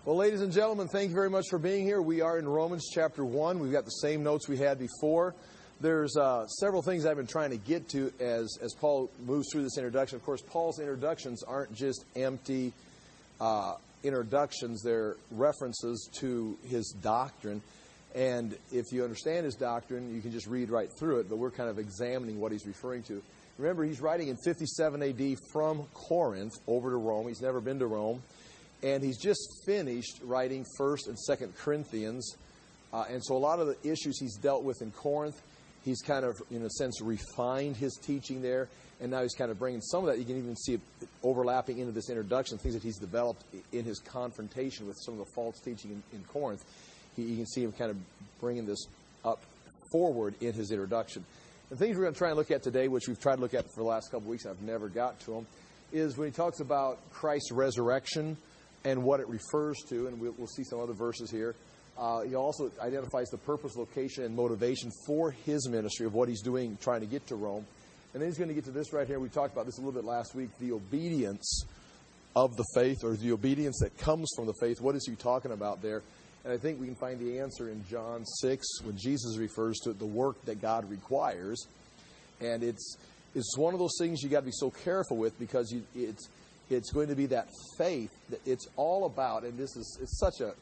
Well, ladies and gentlemen, thank you very much for being here. We are in Romans chapter 1. We've got the same notes we had before. There's several things I've been trying to get to as Paul moves through this introduction. Of course, Paul's introductions aren't just empty introductions. They're references to his doctrine. And if you understand his doctrine, you can just read right through it. But we're kind of examining what he's referring to. Remember, he's writing in 57 A.D. from Corinth over to Rome. He's never been to Rome. And he's just finished writing 1st and 2nd Corinthians. And so a lot of the issues he's dealt with in Corinth, he's kind of, in a sense, refined his teaching there. And now he's kind of bringing some of that. You can even see it overlapping into this introduction, things that he's developed in his confrontation with some of the false teaching in Corinth. You can see him kind of bringing this up forward in his introduction. The things we're going to try and look at today, which we've tried to look at for the last couple of weeks, and I've never got to them, is when he talks about Christ's resurrection and what it refers to, and we'll see some other verses here. He also identifies the purpose, location, and motivation for his ministry of what he's doing, trying to get to Rome. And then he's going to get to this right here. We talked about this a little bit last week, the obedience of the faith, or the obedience that comes from the faith. What is he talking about there? And I think we can find the answer in John 6 when Jesus refers to the work that God requires. And it's one of those things you got to be so careful with, because it's going to be that faith that it's all about. And it's such a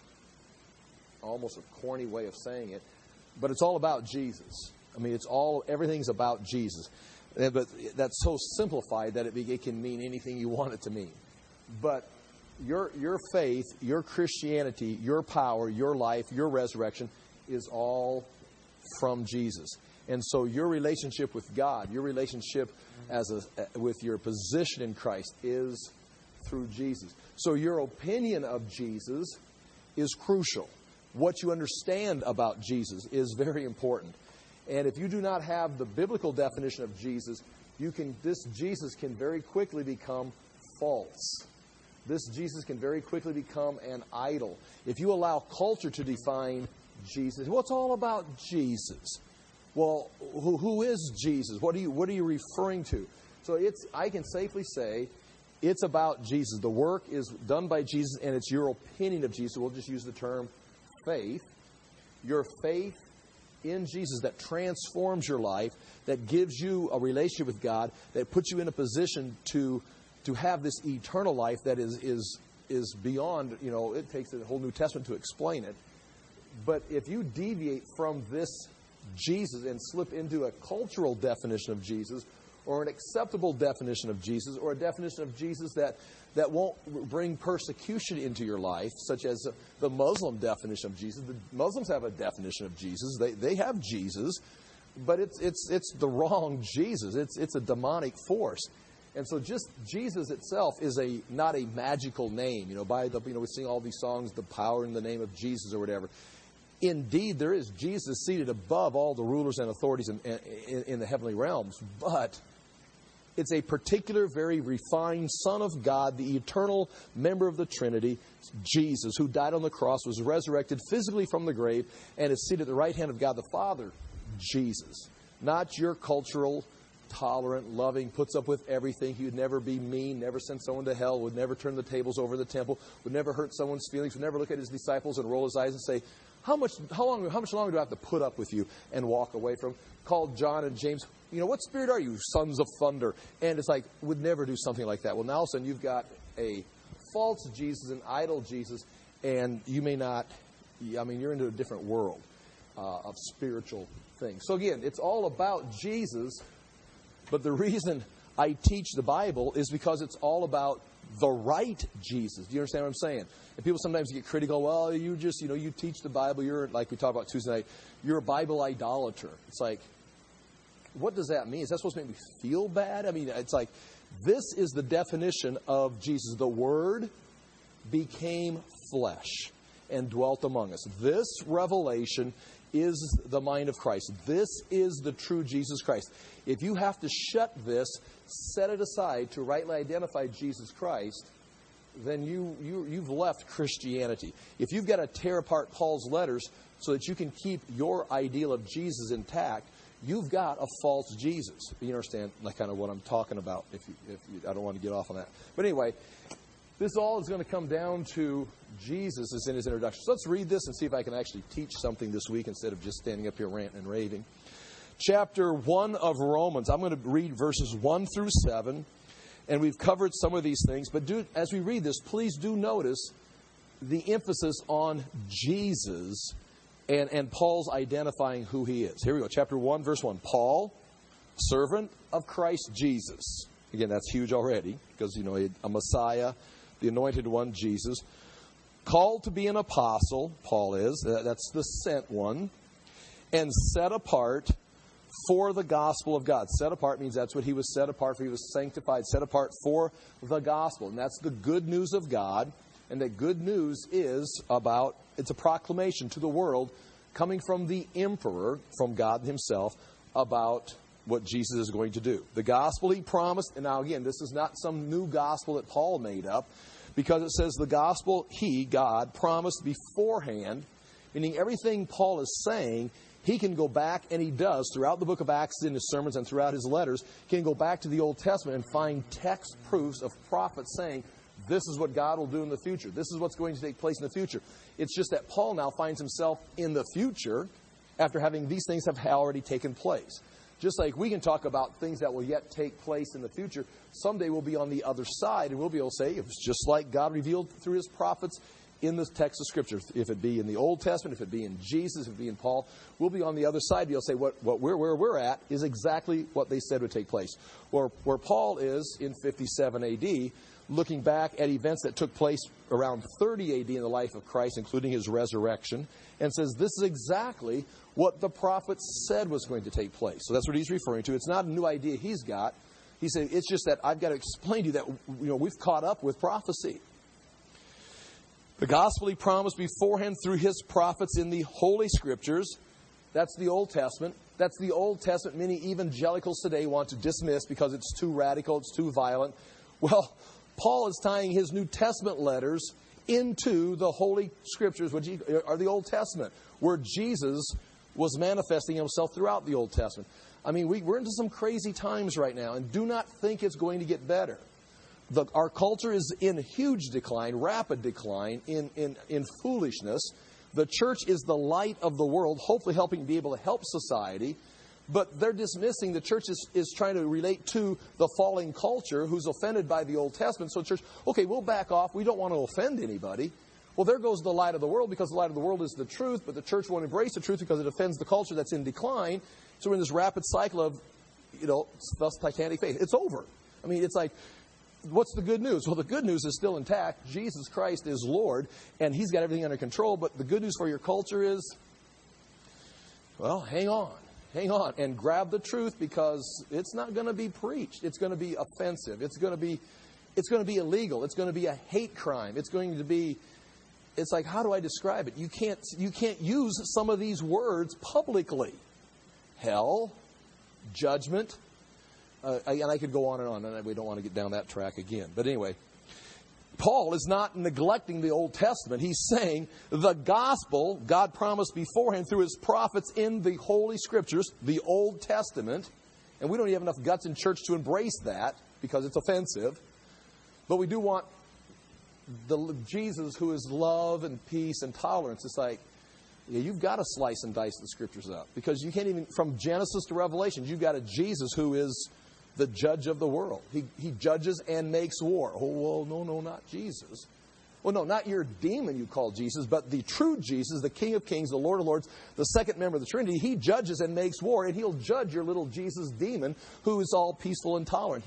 almost a corny way of saying it, but it's all about Jesus. I mean, everything's about Jesus. But that's so simplified that it can mean anything you want it to mean. But your faith, your Christianity, your power, your life, your resurrection is all from Jesus. And so your relationship with God, your relationship with your position in Christ is through Jesus. So your opinion of Jesus is crucial. What you understand about Jesus is very important. And if you do not have the biblical definition of Jesus, this Jesus can very quickly become false. This Jesus can very quickly become an idol. If you allow culture to define Jesus, well, it's all about Jesus. Well, who is Jesus? What are you referring to? So I can safely say it's about Jesus. The work is done by Jesus, and it's your opinion of Jesus. We'll just use the term faith. Your faith in Jesus that transforms your life, that gives you a relationship with God, that puts you in a position to have this eternal life that is beyond, it takes a whole New Testament to explain it. But if you deviate from this Jesus and slip into a cultural definition of Jesus, or an acceptable definition of Jesus, or a definition of Jesus that won't bring persecution into your life, such as the Muslim definition of Jesus. The Muslims have a definition of Jesus. They have Jesus, but it's the wrong Jesus. It's a demonic force. And so just Jesus itself is not a magical name. We sing all these songs, the power in the name of Jesus or whatever. Indeed, there is Jesus seated above all the rulers and authorities in the heavenly realms. But it's a particular, very refined Son of God, the eternal member of the Trinity, Jesus, who died on the cross, was resurrected physically from the grave, and is seated at the right hand of God the Father, Jesus. Not your cultural, tolerant, loving, puts up with everything. He would never be mean, never send someone to hell, would never turn the tables over in the temple, would never hurt someone's feelings, would never look at his disciples and roll his eyes and say, how much longer do I have to put up with you, and walk away from? Called John and James, what spirit are you, sons of thunder? And it's like, would never do something like that. Well, now all of a sudden you've got a false Jesus, an idol Jesus, and you may not, you're into a different world of spiritual things. So again, it's all about Jesus, but the reason I teach the Bible is because it's all about the right Jesus. Do you understand what I'm saying? And people sometimes get critical. Well, you just, you teach the Bible. You're, like we talked about Tuesday night, you're a Bible idolater. It's like, what does that mean? Is that supposed to make me feel bad? It's like, this is the definition of Jesus. The Word became flesh and dwelt among us. This revelation is the mind of Christ. This is the true Jesus Christ. If you have to shut this, set it aside to rightly identify Jesus Christ, then you've left Christianity. If you've got to tear apart Paul's letters so that you can keep your ideal of Jesus intact, you've got a false Jesus. You understand kind of what I'm talking about. If you, I don't want to get off on that. But anyway, this all is going to come down to Jesus is in his introduction. So let's read this and see if I can actually teach something this week instead of just standing up here ranting and raving. Chapter 1 of Romans. I'm going to read verses 1 through 7. And we've covered some of these things. But as we read this, please do notice the emphasis on Jesus and Paul's identifying who he is. Here we go. Chapter 1, verse 1. Paul, servant of Christ Jesus. Again, that's huge already because, a Messiah, the anointed one, Jesus. Called to be an apostle, Paul is. That's the sent one. And set apart for the gospel of God. Set apart means that's what he was set apart for. He was sanctified, set apart for the gospel. And that's the good news of God. And that good news is it's a proclamation to the world coming from the emperor, from God himself, about what Jesus is going to do. The gospel he promised, and now again, this is not some new gospel that Paul made up, because it says the gospel he, God, promised beforehand, meaning everything Paul is saying, he can go back, and he does, throughout the book of Acts in his sermons and throughout his letters, he can go back to the Old Testament and find text proofs of prophets saying, this is what God will do in the future. This is what's going to take place in the future. It's just that Paul now finds himself in the future after having these things have already taken place. Just like we can talk about things that will yet take place in the future, someday we'll be on the other side and we'll be able to say, it was just like God revealed through his prophets in the text of Scripture. If it be in the Old Testament, if it be in Jesus, if it be in Paul, we'll be on the other side. You'll say where we're at is exactly what they said would take place. Where Paul is in 57 A.D., looking back at events that took place around 30 A.D. in the life of Christ, including his resurrection, and says this is exactly what the prophets said was going to take place. So that's what he's referring to. It's not a new idea he's got. He said, it's just that I've got to explain to you that we've caught up with prophecy. The gospel he promised beforehand through his prophets in the Holy Scriptures. That's the Old Testament. That's the Old Testament many evangelicals today want to dismiss because it's too radical, it's too violent. Well, Paul is tying his New Testament letters into the Holy Scriptures, which are the Old Testament, where Jesus was manifesting himself throughout the Old Testament. I mean, we're into some crazy times right now, and do not think it's going to get better. Our culture is in huge decline, rapid decline, in foolishness. The church is the light of the world, hopefully helping be able to help society. But they're dismissing, the church is trying to relate to the falling culture who's offended by the Old Testament. So the church, okay, we'll back off. We don't want to offend anybody. Well, there goes the light of the world, because the light of the world is the truth, but the church won't embrace the truth because it offends the culture that's in decline. So we're in this rapid cycle of, thus Titanic faith. It's over. I mean, it's like, what's the good news? Well, the good news is still intact. Jesus Christ is Lord, and he's got everything under control. But the good news for your culture is, well, hang on, and grab the truth, because it's not going to be preached. It's going to be offensive. It's going to be illegal. It's going to be a hate crime. It's like, how do I describe it? You can't use some of these words publicly. Hell, judgment, and I could go on, and we don't want to get down that track again. But anyway, Paul is not neglecting the Old Testament. He's saying the gospel God promised beforehand through his prophets in the Holy Scriptures, the Old Testament, and we don't even have enough guts in church to embrace that because it's offensive. But we do want the Jesus who is love and peace and tolerance. It's like, you've got to slice and dice the Scriptures up, because you can't even, from Genesis to Revelation, you've got a Jesus who is the judge of the world. He judges and makes war. Oh, well, no, not Jesus. Well, no, not your demon you call Jesus, but the true Jesus, the King of Kings, the Lord of Lords, the second member of the Trinity. He judges and makes war, and he'll judge your little Jesus demon who is all peaceful and tolerant.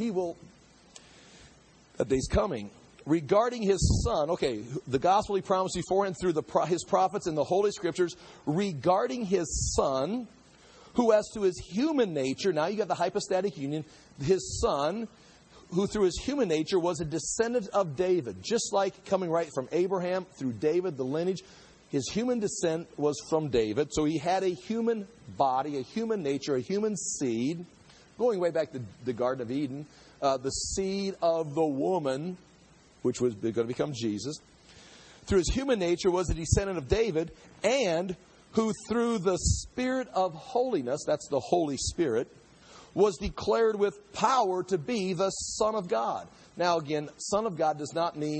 That day's coming. Regarding his Son, okay, the gospel he promised beforehand through his prophets in the Holy Scriptures, regarding his Son, who as to his human nature, now you got the hypostatic union, his Son, who through his human nature was a descendant of David, just like coming right from Abraham through David, the lineage. His human descent was from David, so he had a human body, a human nature, a human seed, going way back to the Garden of Eden, the seed of the woman, which was going to become Jesus. Through his human nature was a descendant of David, and who through the Spirit of holiness, that's the Holy Spirit, was declared with power to be the Son of God. Now again, Son of God does not mean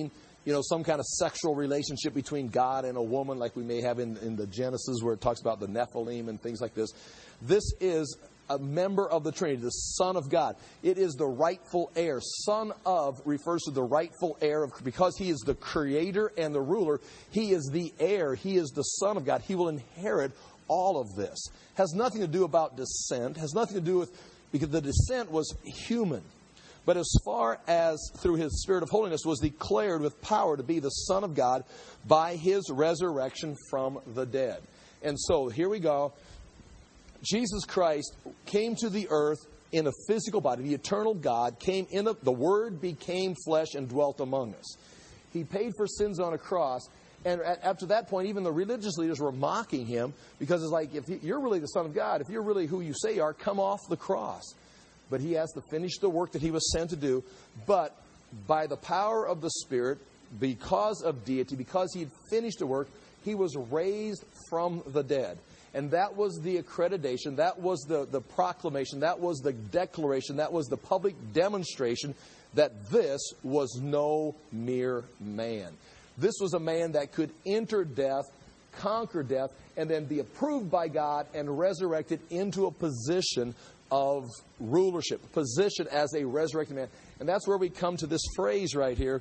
some kind of sexual relationship between God and a woman like we may have in the Genesis where it talks about the Nephilim and things like this. This is a member of the Trinity, the Son of God. It is the rightful heir. Son of refers to the rightful heir because he is the creator and the ruler. He is the heir. He is the Son of God. He will inherit all of this. Has nothing to do about descent. Has nothing to do with, because the descent was human. But as far as through His Spirit of holiness was declared with power to be the Son of God by His resurrection from the dead. And so here we go. Jesus Christ came to the earth in a physical body. The eternal God came in. The Word became flesh and dwelt among us. He paid for sins on a cross. And after that point, even the religious leaders were mocking Him because it's like, if you're really the Son of God, if you're really who you say you are, come off the cross. But He has to finish the work that He was sent to do. But by the power of the Spirit, because of deity, because He had finished the work, He was raised from the dead. And that was the accreditation, that was the proclamation, that was the declaration, that was the public demonstration that this was no mere man. This was a man that could enter death, conquer death, and then be approved by God and resurrected into a position of rulership, a position as a resurrected man. And that's where we come to this phrase right here.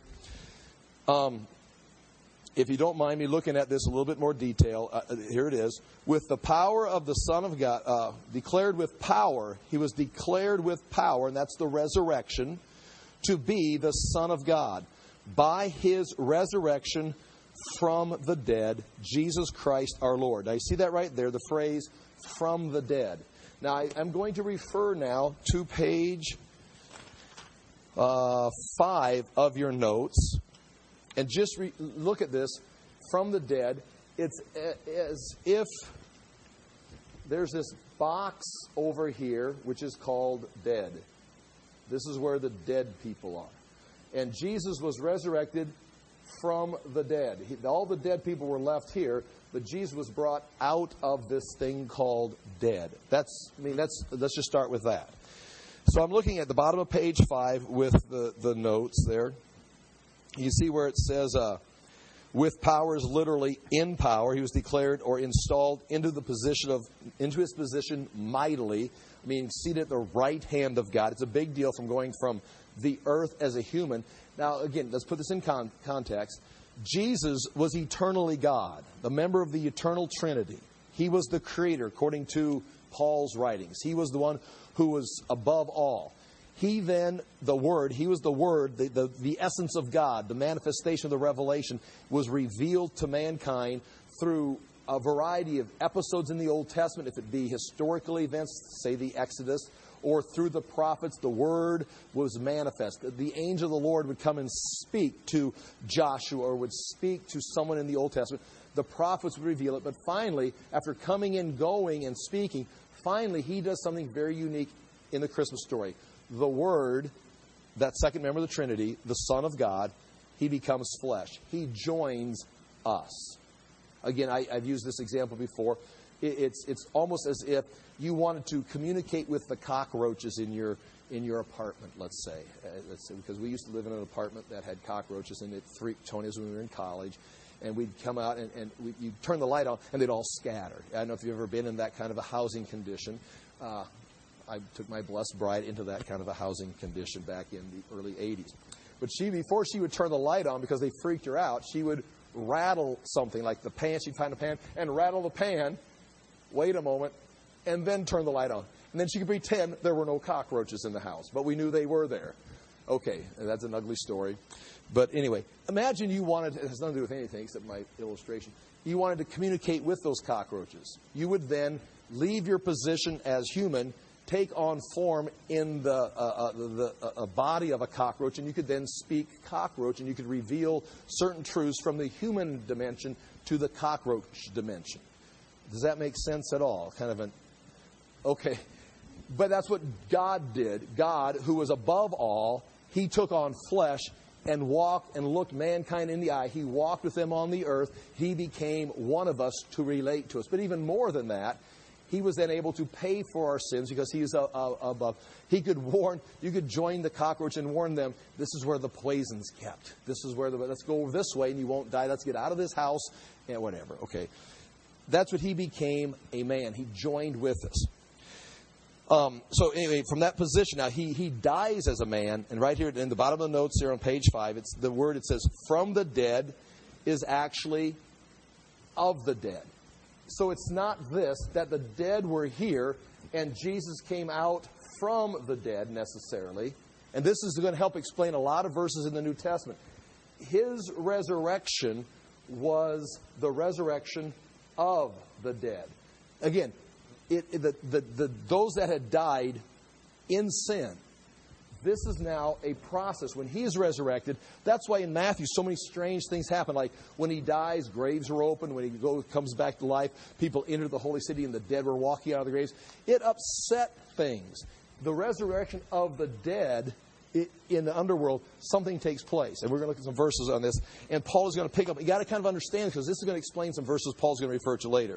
If you don't mind me looking at this a little bit more detail, here it is. With the power of the Son of God, declared with power, He was declared with power, and that's the resurrection, to be the Son of God. By His resurrection from the dead, Jesus Christ our Lord. Now, you see that right there, the phrase, from the dead. Now, I'm going to refer now to page 5 of your notes. And just look at this, from the dead. It's as if there's this box over here, which is called dead. This is where the dead people are. And Jesus was resurrected from the dead. All the dead people were left here, but Jesus was brought out of this thing called dead. Let's just start with that. So I'm looking at the bottom of page 5 with the notes there. You see where it says, with power is literally in power. He was declared or installed into his position mightily, meaning seated at the right hand of God. It's a big deal from going from the earth as a human. Now, again, let's put this in context. Jesus was eternally God, the member of the eternal Trinity. He was the creator, according to Paul's writings. He was the one who was above all. He then, He was the Word, the essence of God, the manifestation of the revelation, was revealed to mankind through a variety of episodes in the Old Testament, if it be historical events, say the Exodus, or through the prophets, the Word was manifest. The angel of the Lord would come and speak to Joshua or would speak to someone in the Old Testament. The prophets would reveal it. But finally, after coming and going and speaking, finally He does something very unique in the Christmas story. The Word, that second member of the Trinity, the Son of God, He becomes flesh. He joins us. Again, I've used this example before. It's almost as if you wanted to communicate with the cockroaches in your apartment, let's say, because we used to live in an apartment that had cockroaches, and it freaked Tony as when we were in college. And we'd come out and you'd turn the light on, and they'd all scatter. I don't know if you've ever been in that kind of a housing condition. I took my blessed bride into that kind of a housing condition back in the early 80s. But before she would turn the light on because they freaked her out, she would rattle something like the pan. She'd find a pan and rattle the pan, wait a moment, and then turn the light on. And then she could pretend there were no cockroaches in the house, but we knew they were there. Okay, that's an ugly story. But anyway, imagine you wanted, it has nothing to do with anything except my illustration, you wanted to communicate with those cockroaches. You would then leave your position as human, take on form in the body of a cockroach, and you could then speak cockroach, and you could reveal certain truths from the human dimension to the cockroach dimension. Does that make sense at all? Okay. But that's what God did. God, who was above all, He took on flesh and walked and looked mankind in the eye. He walked with them on the earth. He became one of us to relate to us. But even more than that, He was then able to pay for our sins because he is above. He could warn, you could join the cockroach and warn them, this is where the poison's kept. This is where let's go this way and you won't die. Let's get out of this house and whatever. Okay. That's what he became, a man. He joined with us. So anyway, from that position, now he dies as a man. And right here in the bottom of the notes here on page 5, it's the word, it says, from the dead is actually of the dead. So it's not this, that the dead were here and Jesus came out from the dead necessarily. And this is going to help explain a lot of verses in the New Testament. His resurrection was the resurrection of the dead. Again, those that had died in sin, this is now a process. When he is resurrected, that's why in Matthew so many strange things happen. Like when he dies, graves are open. When he comes back to life, people enter the holy city and the dead were walking out of the graves. It upset things. The resurrection of the dead in the underworld, something takes place. And we're going to look at some verses on this. And Paul is going to pick up. You got to kind of understand, because this is going to explain some verses Paul's going to refer to later.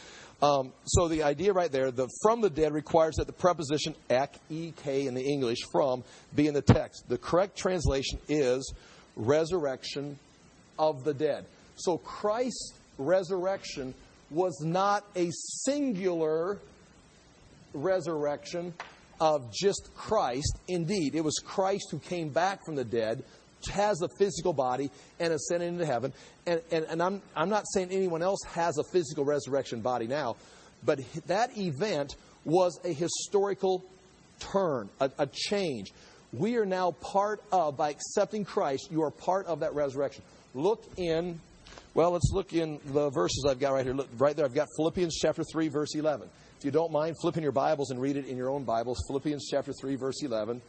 So the idea right there, the from the dead requires that the preposition ek, E-K in the English, from, be in the text. The correct translation is resurrection of the dead. So Christ's resurrection was not a singular resurrection of just Christ. Indeed, it was Christ who came back from the dead, has a physical body, and ascended into heaven. And I'm not saying anyone else has a physical resurrection body now, but that event was a historical turn, a change. We are now part of, by accepting Christ, you are part of that resurrection. Let's look in the verses I've got right here. Look, right there, I've got Philippians chapter 3, verse 11. If you don't mind, flip in your Bibles and read it in your own Bibles. Philippians chapter 3, verse 11.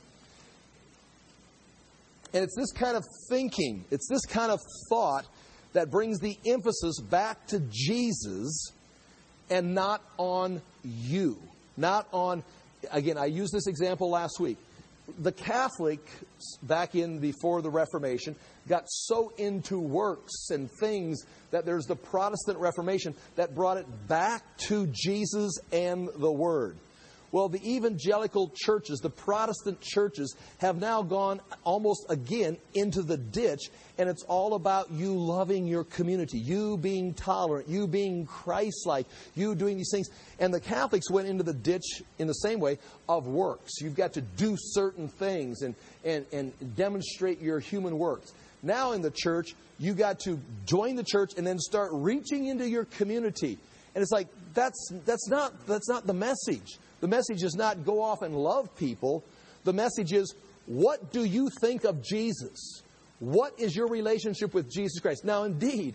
And it's this kind of thinking, it's this kind of thought that brings the emphasis back to Jesus and not on you. Not on, again, I used this example last week. The Catholics, back in before the Reformation, got so into works and things that there's the Protestant Reformation that brought it back to Jesus and the Word. Well, the evangelical churches, the Protestant churches, have now gone almost again into the ditch, and it's all about you loving your community, you being tolerant, you being Christ-like, you doing these things. And the Catholics went into the ditch in the same way of works. You've got to do certain things and demonstrate your human works. Now in the church, you got to join the church and then start reaching into your community. And it's like, that's not the message. The message is not go off and love people. The message is, what do you think of Jesus? What is your relationship with Jesus Christ? Now, indeed,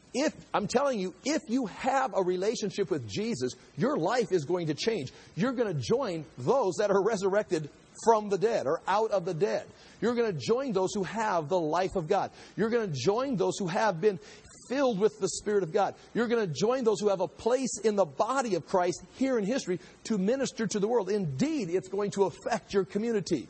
I'm telling you, if you have a relationship with Jesus, your life is going to change. You're going to join those that are resurrected from the dead or out of the dead. You're going to join those who have the life of God. You're going to join those who have been filled with the Spirit of God. You're going to join those who have a place in the body of Christ here in history to minister to the world. Indeed, it's going to affect your community.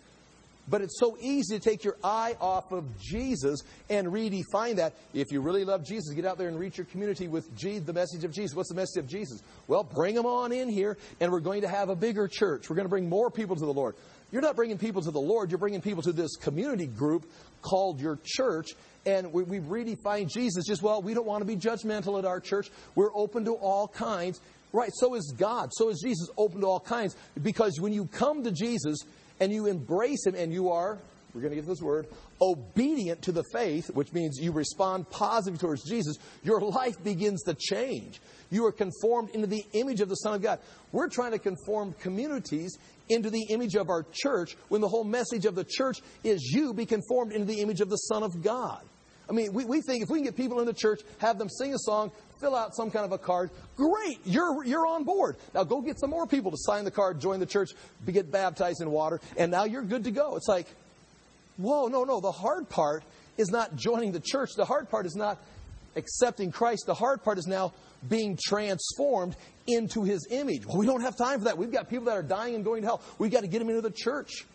But it's so easy to take your eye off of Jesus and redefine that. If you really love Jesus, get out there and reach your community with the message of Jesus. What's the message of Jesus? Well, bring them on in here, and we're going to have a bigger church. We're going to bring more people to the Lord. You're not bringing people to the Lord. You're bringing people to this community group called your church. And we've redefined Jesus just, we don't want to be judgmental at our church. We're open to all kinds. Right, so is God. So is Jesus, open to all kinds. Because when you come to Jesus and you embrace Him and you are, we're going to get this word, obedient to the faith, which means you respond positively towards Jesus, your life begins to change. You are conformed into the image of the Son of God. We're trying to conform communities into the image of our church when the whole message of the church is you be conformed into the image of the Son of God. I mean, we think if we can get people in the church, have them sing a song, fill out some kind of a card, great, you're on board. Now go get some more people to sign the card, join the church, get baptized in water, and now you're good to go. It's like, whoa, no. The hard part is not joining the church. The hard part is not accepting Christ. The hard part is now being transformed into His image. Well, we don't have time for that. We've got people that are dying and going to hell. We've got to get them into the church.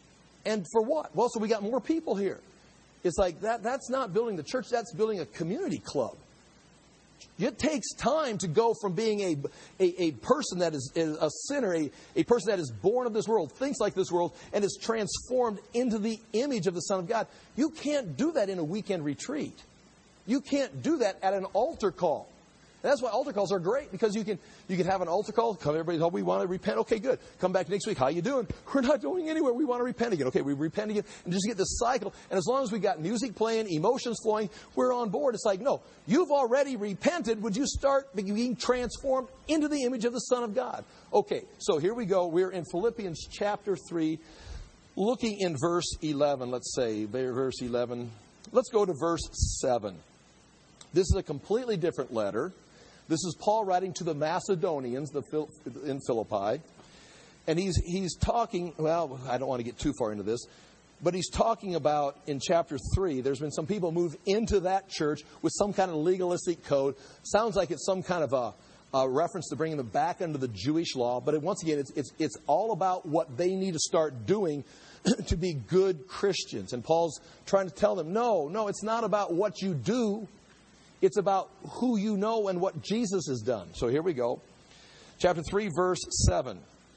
And for what? Well, so we got more people here. It's like that's not building the church. That's building a community club. It takes time to go from being a person that is a sinner, a person that is born of this world, thinks like this world, and is transformed into the image of the Son of God. You can't do that in a weekend retreat. You can't do that at an altar call. And that's why altar calls are great, because you can have an altar call. Come, everybody, we want to repent. Okay, good. Come back next week. How you doing? We're not going anywhere. We want to repent again. Okay, we repent again. And just get this cycle. And as long as we got music playing, emotions flowing, we're on board. It's like, no, you've already repented. Would you start being transformed into the image of the Son of God? Okay, so here we go. We're in Philippians chapter 3, looking in verse 11, let's say, verse 11. Let's go to verse 7. This is a completely different letter. This is Paul writing to the Macedonians in Philippi. And he's talking, well, I don't want to get too far into this, but he's talking about in chapter 3, there's been some people move into that church with some kind of legalistic code. Sounds like it's some kind of a reference to bringing them back under the Jewish law. But once again, it's all about what they need to start doing to be good Christians. And Paul's trying to tell them, no, it's not about what you do. It's about who you know and what Jesus has done. So here we go. Chapter 3, verse 7.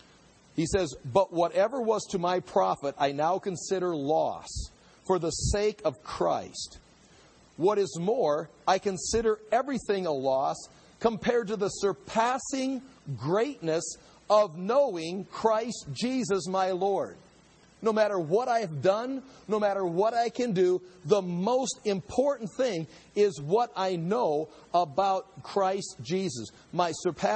He says, "But whatever was to my profit, I now consider loss for the sake of Christ. What is more, I consider everything a loss compared to the surpassing greatness of knowing Christ Jesus my Lord." No matter what I have done, no matter what I can do, the most important thing is what I know about Christ Jesus. The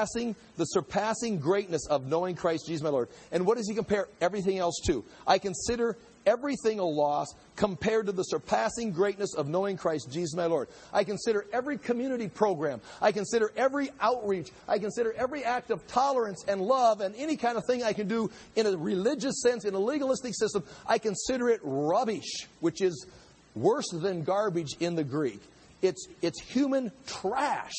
surpassing greatness of knowing Christ Jesus my Lord. And what does he compare everything else to? I consider everything a loss compared to the surpassing greatness of knowing Christ Jesus my Lord. I consider every community program. I consider every outreach. I consider every act of tolerance and love and any kind of thing I can do in a religious sense, in a legalistic system. I consider it rubbish, which is worse than garbage in the Greek. It's human trash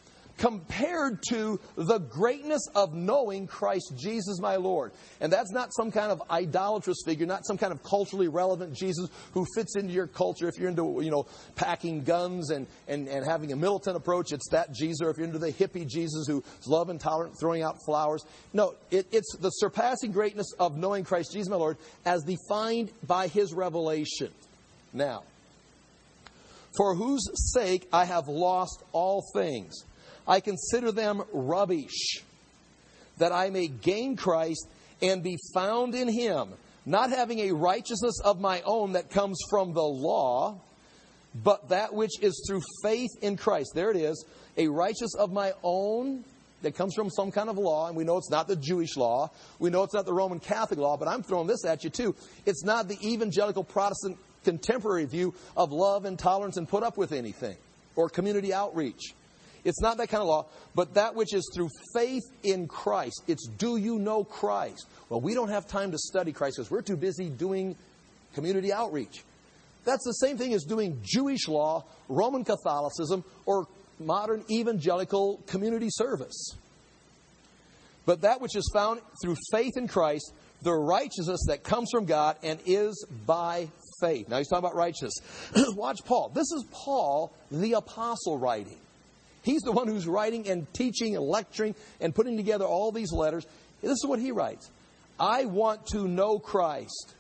compared to the greatness of knowing Christ Jesus my Lord. And that's not some kind of idolatrous figure, not some kind of culturally relevant Jesus who fits into your culture. If you're into, packing guns and having a militant approach, it's that Jesus. Or if you're into the hippie Jesus who's love and tolerant, throwing out flowers. No, it's the surpassing greatness of knowing Christ Jesus my Lord as defined by His revelation. Now, for whose sake I have lost all things, I consider them rubbish, that I may gain Christ and be found in Him, not having a righteousness of my own that comes from the law, but that which is through faith in Christ. There it is, a righteousness of my own that comes from some kind of law. And we know it's not the Jewish law. We know it's not the Roman Catholic law, but I'm throwing this at you too. It's not the evangelical Protestant contemporary view of love and tolerance and put up with anything, or community outreach. It's not that kind of law, but that which is through faith in Christ. It's, do you know Christ? Well, we don't have time to study Christ because we're too busy doing community outreach. That's the same thing as doing Jewish law, Roman Catholicism, or modern evangelical community service. But that which is found through faith in Christ, the righteousness that comes from God and is by faith. Now he's talking about righteousness. Watch Paul. This is Paul, the apostle, writing. He's the one who's writing and teaching and lecturing and putting together all these letters. This is what he writes. I want to know Christ.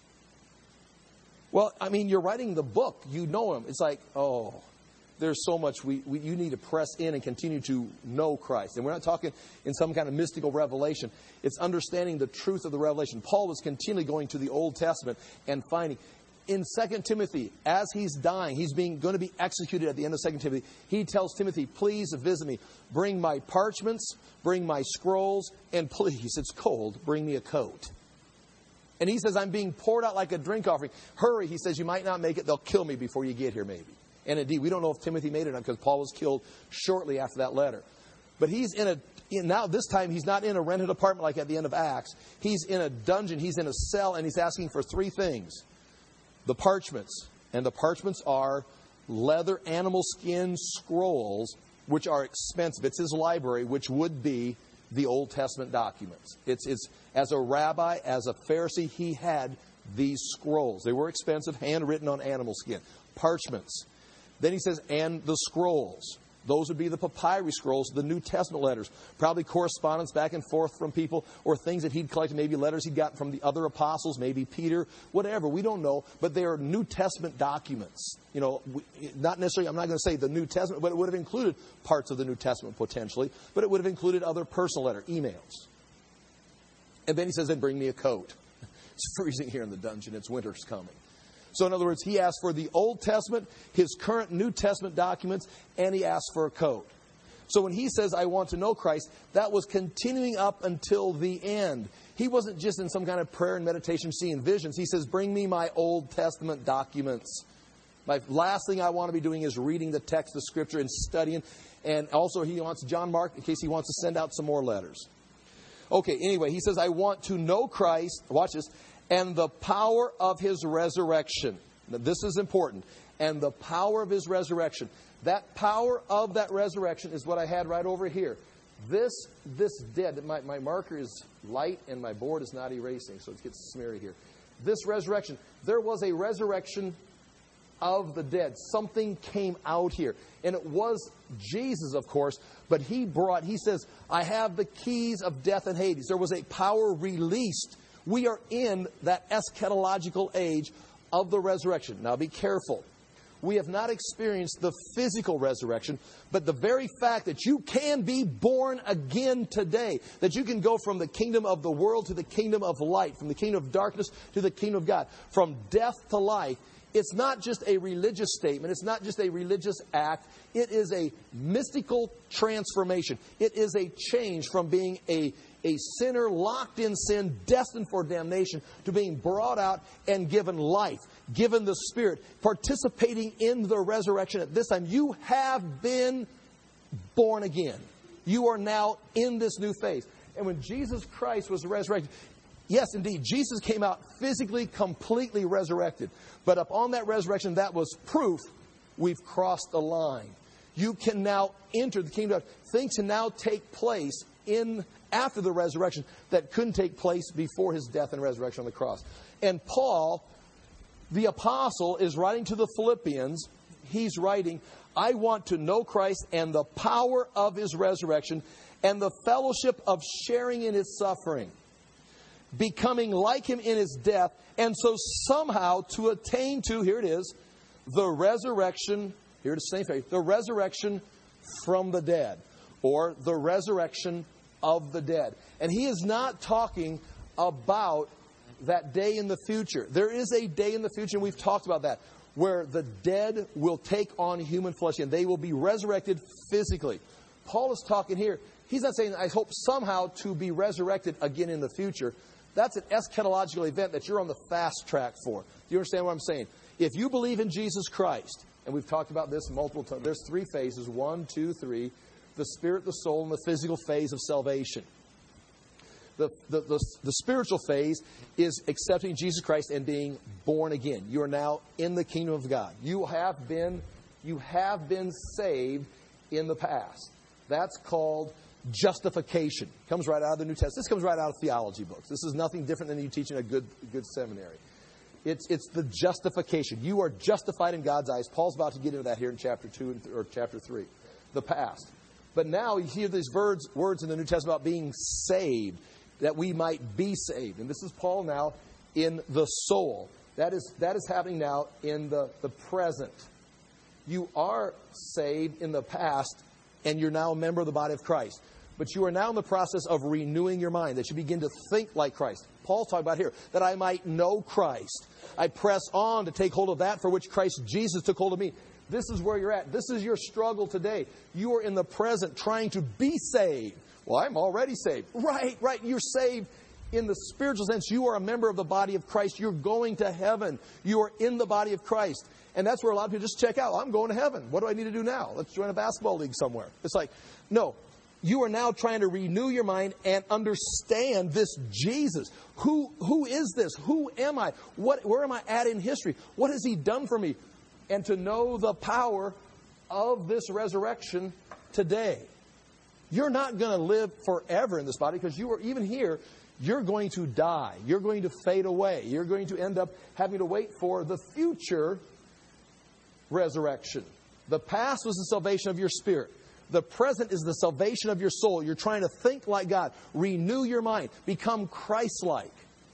Well, I mean, you're writing the book. You know Him. It's like, oh, there's so much you need to press in and continue to know Christ. And we're not talking in some kind of mystical revelation. It's understanding the truth of the revelation. Paul was continually going to the Old Testament and finding. In 2 Timothy, as he's dying, he's going to be executed at the end of 2 Timothy. He tells Timothy, please visit me. Bring my parchments, bring my scrolls, and please, it's cold, bring me a coat. And he says, I'm being poured out like a drink offering. Hurry, he says, you might not make it. They'll kill me before you get here, maybe. And indeed, we don't know if Timothy made it or not because Paul was killed shortly after that letter. But he's now this time he's not in a rented apartment like at the end of Acts. He's in a dungeon, he's in a cell, and he's asking for three things. The parchments, and the parchments are leather animal skin scrolls, which are expensive. It's his library, which would be the Old Testament documents. It's as a rabbi, as a Pharisee, he had these scrolls. They were expensive, handwritten on animal skin. Parchments. Then he says, and the scrolls. Those would be the papyrus scrolls, the New Testament letters. Probably correspondence back and forth from people or things that he'd collected, maybe letters he'd gotten from the other apostles, maybe Peter, whatever. We don't know. But they are New Testament documents. Not necessarily, I'm not going to say the New Testament, but it would have included parts of the New Testament potentially. But it would have included other personal letters, emails. And then he says, then bring me a coat. It's freezing here in the dungeon. It's winter's coming. So in other words, he asked for the Old Testament, his current New Testament documents, and he asked for a coat. So when he says, I want to know Christ, that was continuing up until the end. He wasn't just in some kind of prayer and meditation seeing visions. He says, bring me my Old Testament documents. My last thing I want to be doing is reading the text of Scripture and studying. And also he wants John Mark in case he wants to send out some more letters. Okay, anyway, he says, I want to know Christ. Watch this. And the power of His resurrection. Now, this is important. And the power of His resurrection. That power of that resurrection is what I had right over here. This dead, my marker is light and my board is not erasing, so it gets smeary here. This resurrection, there was a resurrection of the dead. Something came out here. And it was Jesus, of course, but he says, I have the keys of death and Hades. There was a power released. We are in that eschatological age of the resurrection. Now be careful. We have not experienced the physical resurrection, but the very fact that you can be born again today, that you can go from the kingdom of the world to the kingdom of light, from the kingdom of darkness to the kingdom of God, from death to life, it's not just a religious statement. It's not just a religious act. It is a mystical transformation. It is a change from being a sinner locked in sin, destined for damnation, to being brought out and given life, given the Spirit, participating in the resurrection at this time. You have been born again. You are now in this new phase. And when Jesus Christ was resurrected, yes, indeed, Jesus came out physically, completely resurrected. But upon that resurrection, that was proof we've crossed the line. You can now enter the kingdom of God. Things can now take place after the resurrection that couldn't take place before His death and resurrection on the cross. And Paul, the apostle, is writing to the Philippians. He's writing, I want to know Christ and the power of His resurrection and the fellowship of sharing in His suffering, becoming like Him in His death, and so somehow to attain to, here it is, the resurrection, here it is, same phrase, the resurrection from the dead, or the resurrection of the dead. And he is not talking about that day in the future. There is a day in the future, and we've talked about that, where the dead will take on human flesh and they will be resurrected physically. Paul is talking here. He's not saying, I hope somehow to be resurrected again in the future. That's an eschatological event that you're on the fast track for. Do you understand what I'm saying? If you believe in Jesus Christ, and we've talked about this multiple times, there's 3 phases, 1, 2, 3, the spirit, the soul, and the physical phase of salvation. The spiritual phase is accepting Jesus Christ and being born again. You are now in the kingdom of God. You have been saved in the past. That's called justification. Comes right out of the New Testament. This comes right out of theology books. This is nothing different than you teach in a good seminary. It's the justification. You are justified in God's eyes. Paul's about to get into that here in chapter 2 or chapter 3. The past. But now you hear these words in the New Testament about being saved, that we might be saved. And this is Paul now in the soul. That is happening now in the present. You are saved in the past, and you're now a member of the body of Christ. But you are now in the process of renewing your mind, that you begin to think like Christ. Paul's talking about here, that I might know Christ. I press on to take hold of that for which Christ Jesus took hold of me. This is where you're at. This is your struggle today. You are in the present trying to be saved. Well, I'm already saved. Right. You're saved in the spiritual sense. You are a member of the body of Christ. You're going to heaven. You are in the body of Christ. And that's where a lot of people just check out. I'm going to heaven. What do I need to do now? Let's join a basketball league somewhere. It's like, no. You are now trying to renew your mind and understand this Jesus. Who is this? Who am I? Where am I at in history? What has He done for me? And to know the power of this resurrection today. You're not going to live forever in this body because you are even here. You're going to die. You're going to fade away. You're going to end up having to wait for the future resurrection. The past was the salvation of your spirit. The present is the salvation of your soul. You're trying to think like God. Renew your mind. Become Christ-like.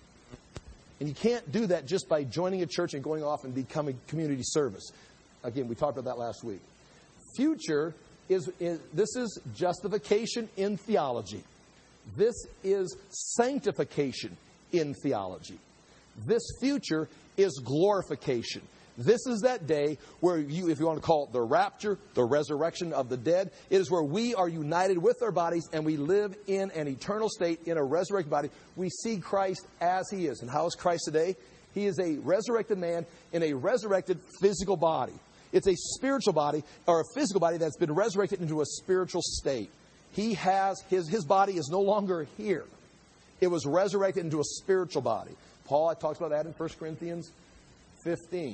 And you can't do that just by joining a church and going off and becoming community service. Again, we talked about that last week. Future this is justification in theology. This is sanctification in theology. This future is glorification. This is that day where you, if you want to call it the rapture, the resurrection of the dead, it is where we are united with our bodies and we live in an eternal state in a resurrected body. We see Christ as He is. And how is Christ today? He is a resurrected man in a resurrected physical body. It's a spiritual body or a physical body that's been resurrected into a spiritual state. He has, his body is no longer here. It was resurrected into a spiritual body. Paul talks about that in 1 Corinthians 15.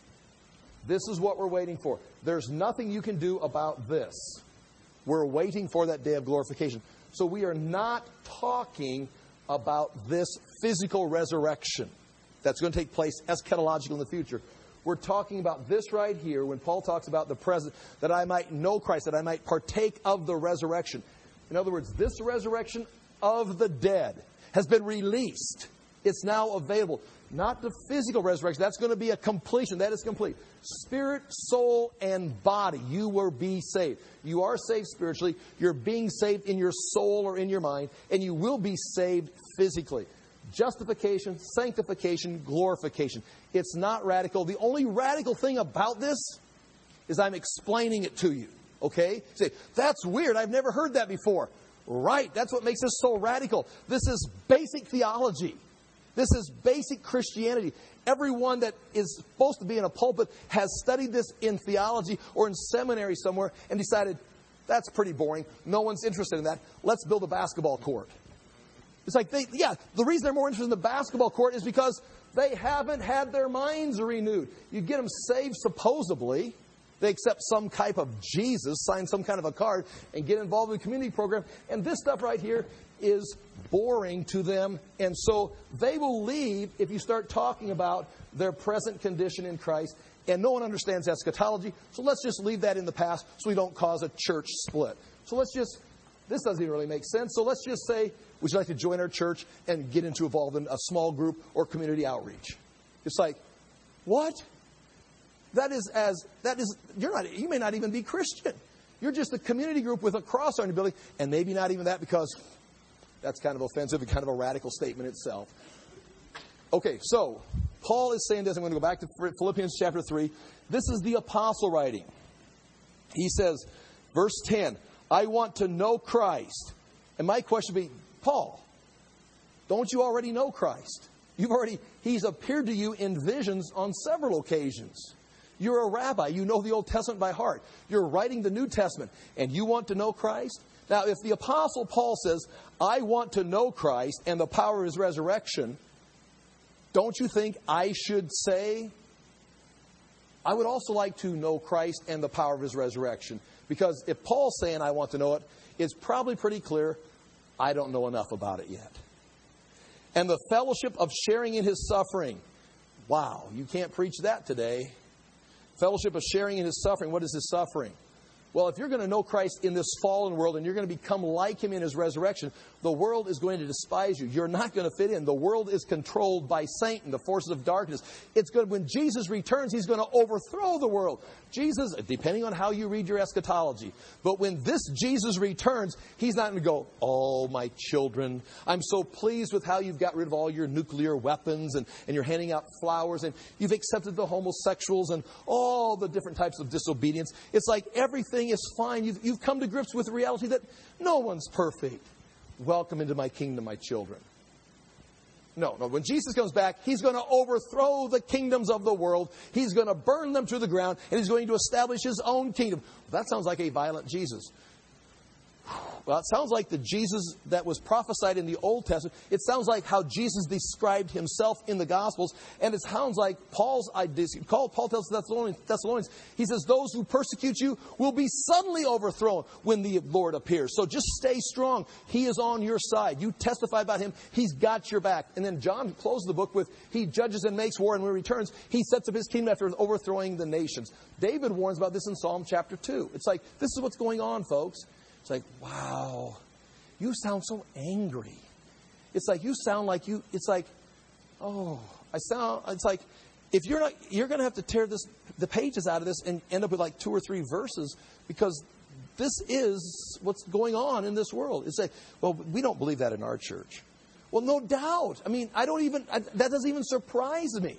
This is what we're waiting for. There's nothing you can do about this. We're waiting for that day of glorification. So we are not talking about this physical resurrection that's going to take place eschatological in the future. We're talking about this right here when Paul talks about the present, that I might know Christ, that I might partake of the resurrection. In other words, this resurrection of the dead has been released. It's now available. Not the physical resurrection. That's going to be a completion. That is complete. Spirit, soul, and body. You will be saved. You are saved spiritually. You're being saved in your soul or in your mind. And you will be saved physically. Justification, sanctification, glorification. It's not radical. The only radical thing about this is I'm explaining it to you. Okay? You say, that's weird. I've never heard that before. Right. That's what makes this so radical. This is basic theology. This is basic Christianity. Everyone that is supposed to be in a pulpit has studied this in theology or in seminary somewhere and decided, that's pretty boring. No one's interested in that. Let's build a basketball court. It's like, the reason they're more interested in the basketball court is because they haven't had their minds renewed. You get them saved supposedly. They accept some type of Jesus, sign some kind of a card, and get involved in a community program. And this stuff right here is boring to them. And so they will leave if you start talking about their present condition in Christ. And no one understands eschatology. So let's just leave that in the past so we don't cause a church split. So this doesn't even really make sense. So let's just say, would you like to join our church and get involved in a small group or community outreach? It's like, what? You may not even be Christian. You're just a community group with a cross on your building, and maybe not even that because that's kind of offensive and kind of a radical statement itself. Okay, so Paul is saying this. I'm going to go back to Philippians chapter 3. This is the apostle writing. He says, verse 10, I want to know Christ. And my question would be, Paul, don't you already know Christ? He's appeared to you in visions on several occasions. You're a rabbi. You know the Old Testament by heart. You're writing the New Testament, and you want to know Christ? Now, if the Apostle Paul says, I want to know Christ and the power of His resurrection, don't you think I should say, I would also like to know Christ and the power of His resurrection? Because if Paul's saying I want to know it, it's probably pretty clear I don't know enough about it yet. And the fellowship of sharing in His suffering. Wow, you can't preach that today. Fellowship of sharing in His suffering. What is His suffering? Well, if you're going to know Christ in this fallen world and you're going to become like Him in His resurrection, the world is going to despise you. You're not going to fit in. The world is controlled by Satan, the forces of darkness. It's good. When Jesus returns, He's going to overthrow the world. Jesus, depending on how you read your eschatology, but when this Jesus returns, He's not going to go, oh, my children, I'm so pleased with how you've got rid of all your nuclear weapons and you're handing out flowers and you've accepted the homosexuals and all the different types of disobedience. It's like everything is fine. You've come to grips with the reality that no one's perfect. Welcome into my kingdom, my children. No. When Jesus comes back, He's going to overthrow the kingdoms of the world. He's going to burn them to the ground, and He's going to establish His own kingdom. That sounds like a violent Jesus. Well, it sounds like the Jesus that was prophesied in the Old Testament. It sounds like how Jesus described himself in the Gospels. And it sounds like Paul tells the Thessalonians, he says, those who persecute you will be suddenly overthrown when the Lord appears. So just stay strong. He is on your side. You testify about him. He's got your back. And then John closes the book with, he judges and makes war, and when he returns, he sets up his kingdom after overthrowing the nations. David warns about this in Psalm chapter 2. It's like, this is what's going on, folks. It's like, wow, you sound so angry. It's like, you sound like you, it's like, oh, it's like, if you're not, you're going to have to tear the pages out of this and end up with like 2 or 3 verses, because this is what's going on in this world. It's like, well, we don't believe that in our church. Well, no doubt. I mean, that doesn't even surprise me.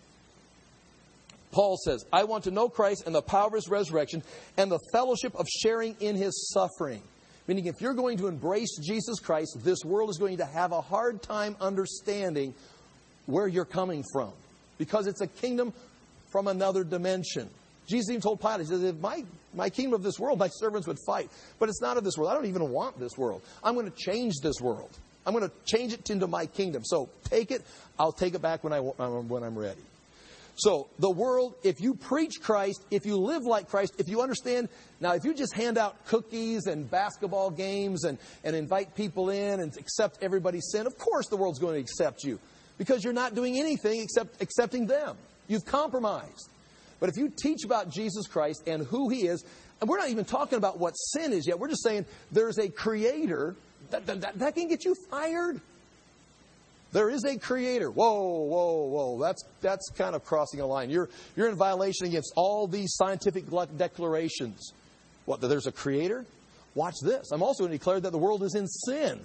Paul says, I want to know Christ and the power of his resurrection and the fellowship of sharing in his suffering. Meaning, if you're going to embrace Jesus Christ, this world is going to have a hard time understanding where you're coming from, because it's a kingdom from another dimension. Jesus even told Pilate, he says, if my kingdom of this world, my servants would fight. But it's not of this world. I don't even want this world. I'm going to change this world. I'm going to change it into my kingdom. So take it. I'll take it back when I'm ready. So the world, if you preach Christ, if you live like Christ, if you understand, now if you just hand out cookies and basketball games and invite people in and accept everybody's sin, of course the world's going to accept you, because you're not doing anything except accepting them. You've compromised. But if you teach about Jesus Christ and who he is, and we're not even talking about what sin is yet, we're just saying there's a creator, that can get you fired. There is a creator. Whoa. That's kind of crossing a line. You're in violation against all these scientific declarations. What, that there's a creator? Watch this. I'm also going to declare that the world is in sin.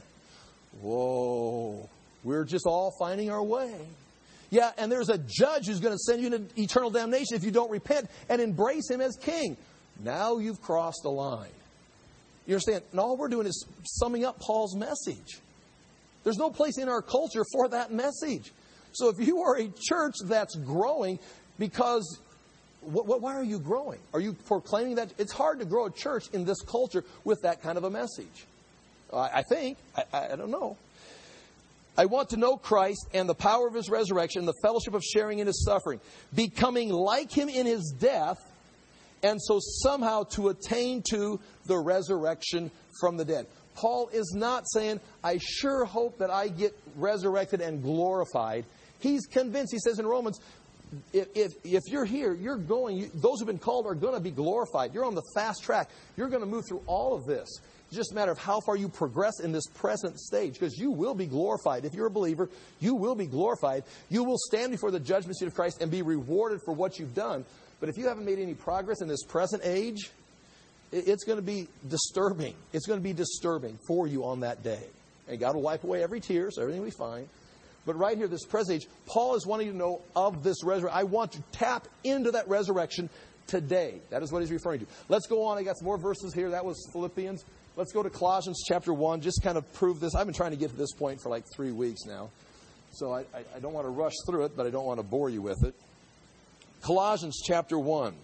Whoa. We're just all finding our way. Yeah, and there's a judge who's going to send you to eternal damnation if you don't repent and embrace him as king. Now you've crossed a line. You understand? And all we're doing is summing up Paul's message. There's no place in our culture for that message. So if you are a church that's growing, because why are you growing? Are you proclaiming that? It's hard to grow a church in this culture with that kind of a message. I think. I don't know. I want to know Christ and the power of his resurrection and the fellowship of sharing in his suffering, becoming like him in his death, and so somehow to attain to the resurrection from the dead. Paul is not saying, I sure hope that I get resurrected and glorified. He's convinced. He says in Romans, if you're here, you're going, those who've been called are going to be glorified. You're on the fast track. You're going to move through all of this. It's just a matter of how far you progress in this present stage, because you will be glorified. If you're a believer, you will be glorified. You will stand before the judgment seat of Christ and be rewarded for what you've done. But if you haven't made any progress in this present age, it's going to be disturbing. It's going to be disturbing for you on that day. And God will wipe away every tear, so everything will be fine. But right here, this present age, Paul is wanting you to know of this resurrection. I want to tap into that resurrection today. That is what he's referring to. Let's go on. I got some more verses here. That was Philippians. Let's go to Colossians chapter 1. Just kind of prove this. I've been trying to get to this point for like 3 weeks now. So I don't want to rush through it, but I don't want to bore you with it. Colossians chapter 1.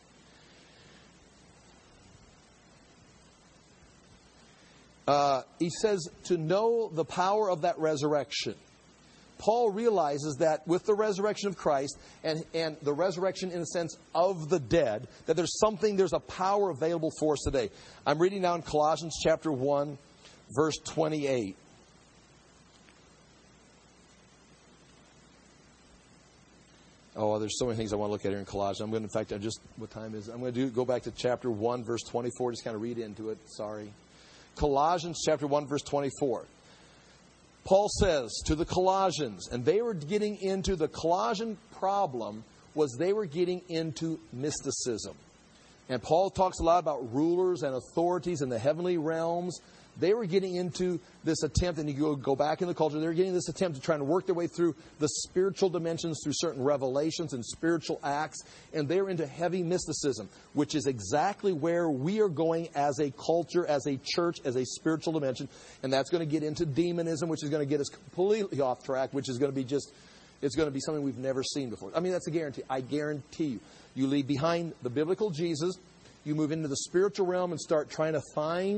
He says to know the power of that resurrection. Paul realizes that with the resurrection of Christ and the resurrection in the sense of the dead, that there's a power available for us today. I'm reading now in Colossians chapter 1, verse 28. Oh, there's so many things I want to look at here in Colossians. What time is it? I'm going to go back to chapter 1, verse 24. Just kind of read into it. Sorry. Colossians chapter 1, verse 24. Paul says to the Colossians, and they were getting into, the Colossian problem was they were getting into mysticism. And Paul talks a lot about rulers and authorities in the heavenly realms. They were getting into this attempt, and you go back in the culture, they were getting this attempt to try and work their way through the spiritual dimensions through certain revelations and spiritual acts. And they're into heavy mysticism, which is exactly where we are going as a culture, as a church, as a spiritual dimension. And that's going to get into demonism, which is going to get us completely off track, which is going to be it's going to be something we've never seen before. I mean, that's a guarantee. I guarantee you. You leave behind the biblical Jesus, you move into the spiritual realm and start trying to find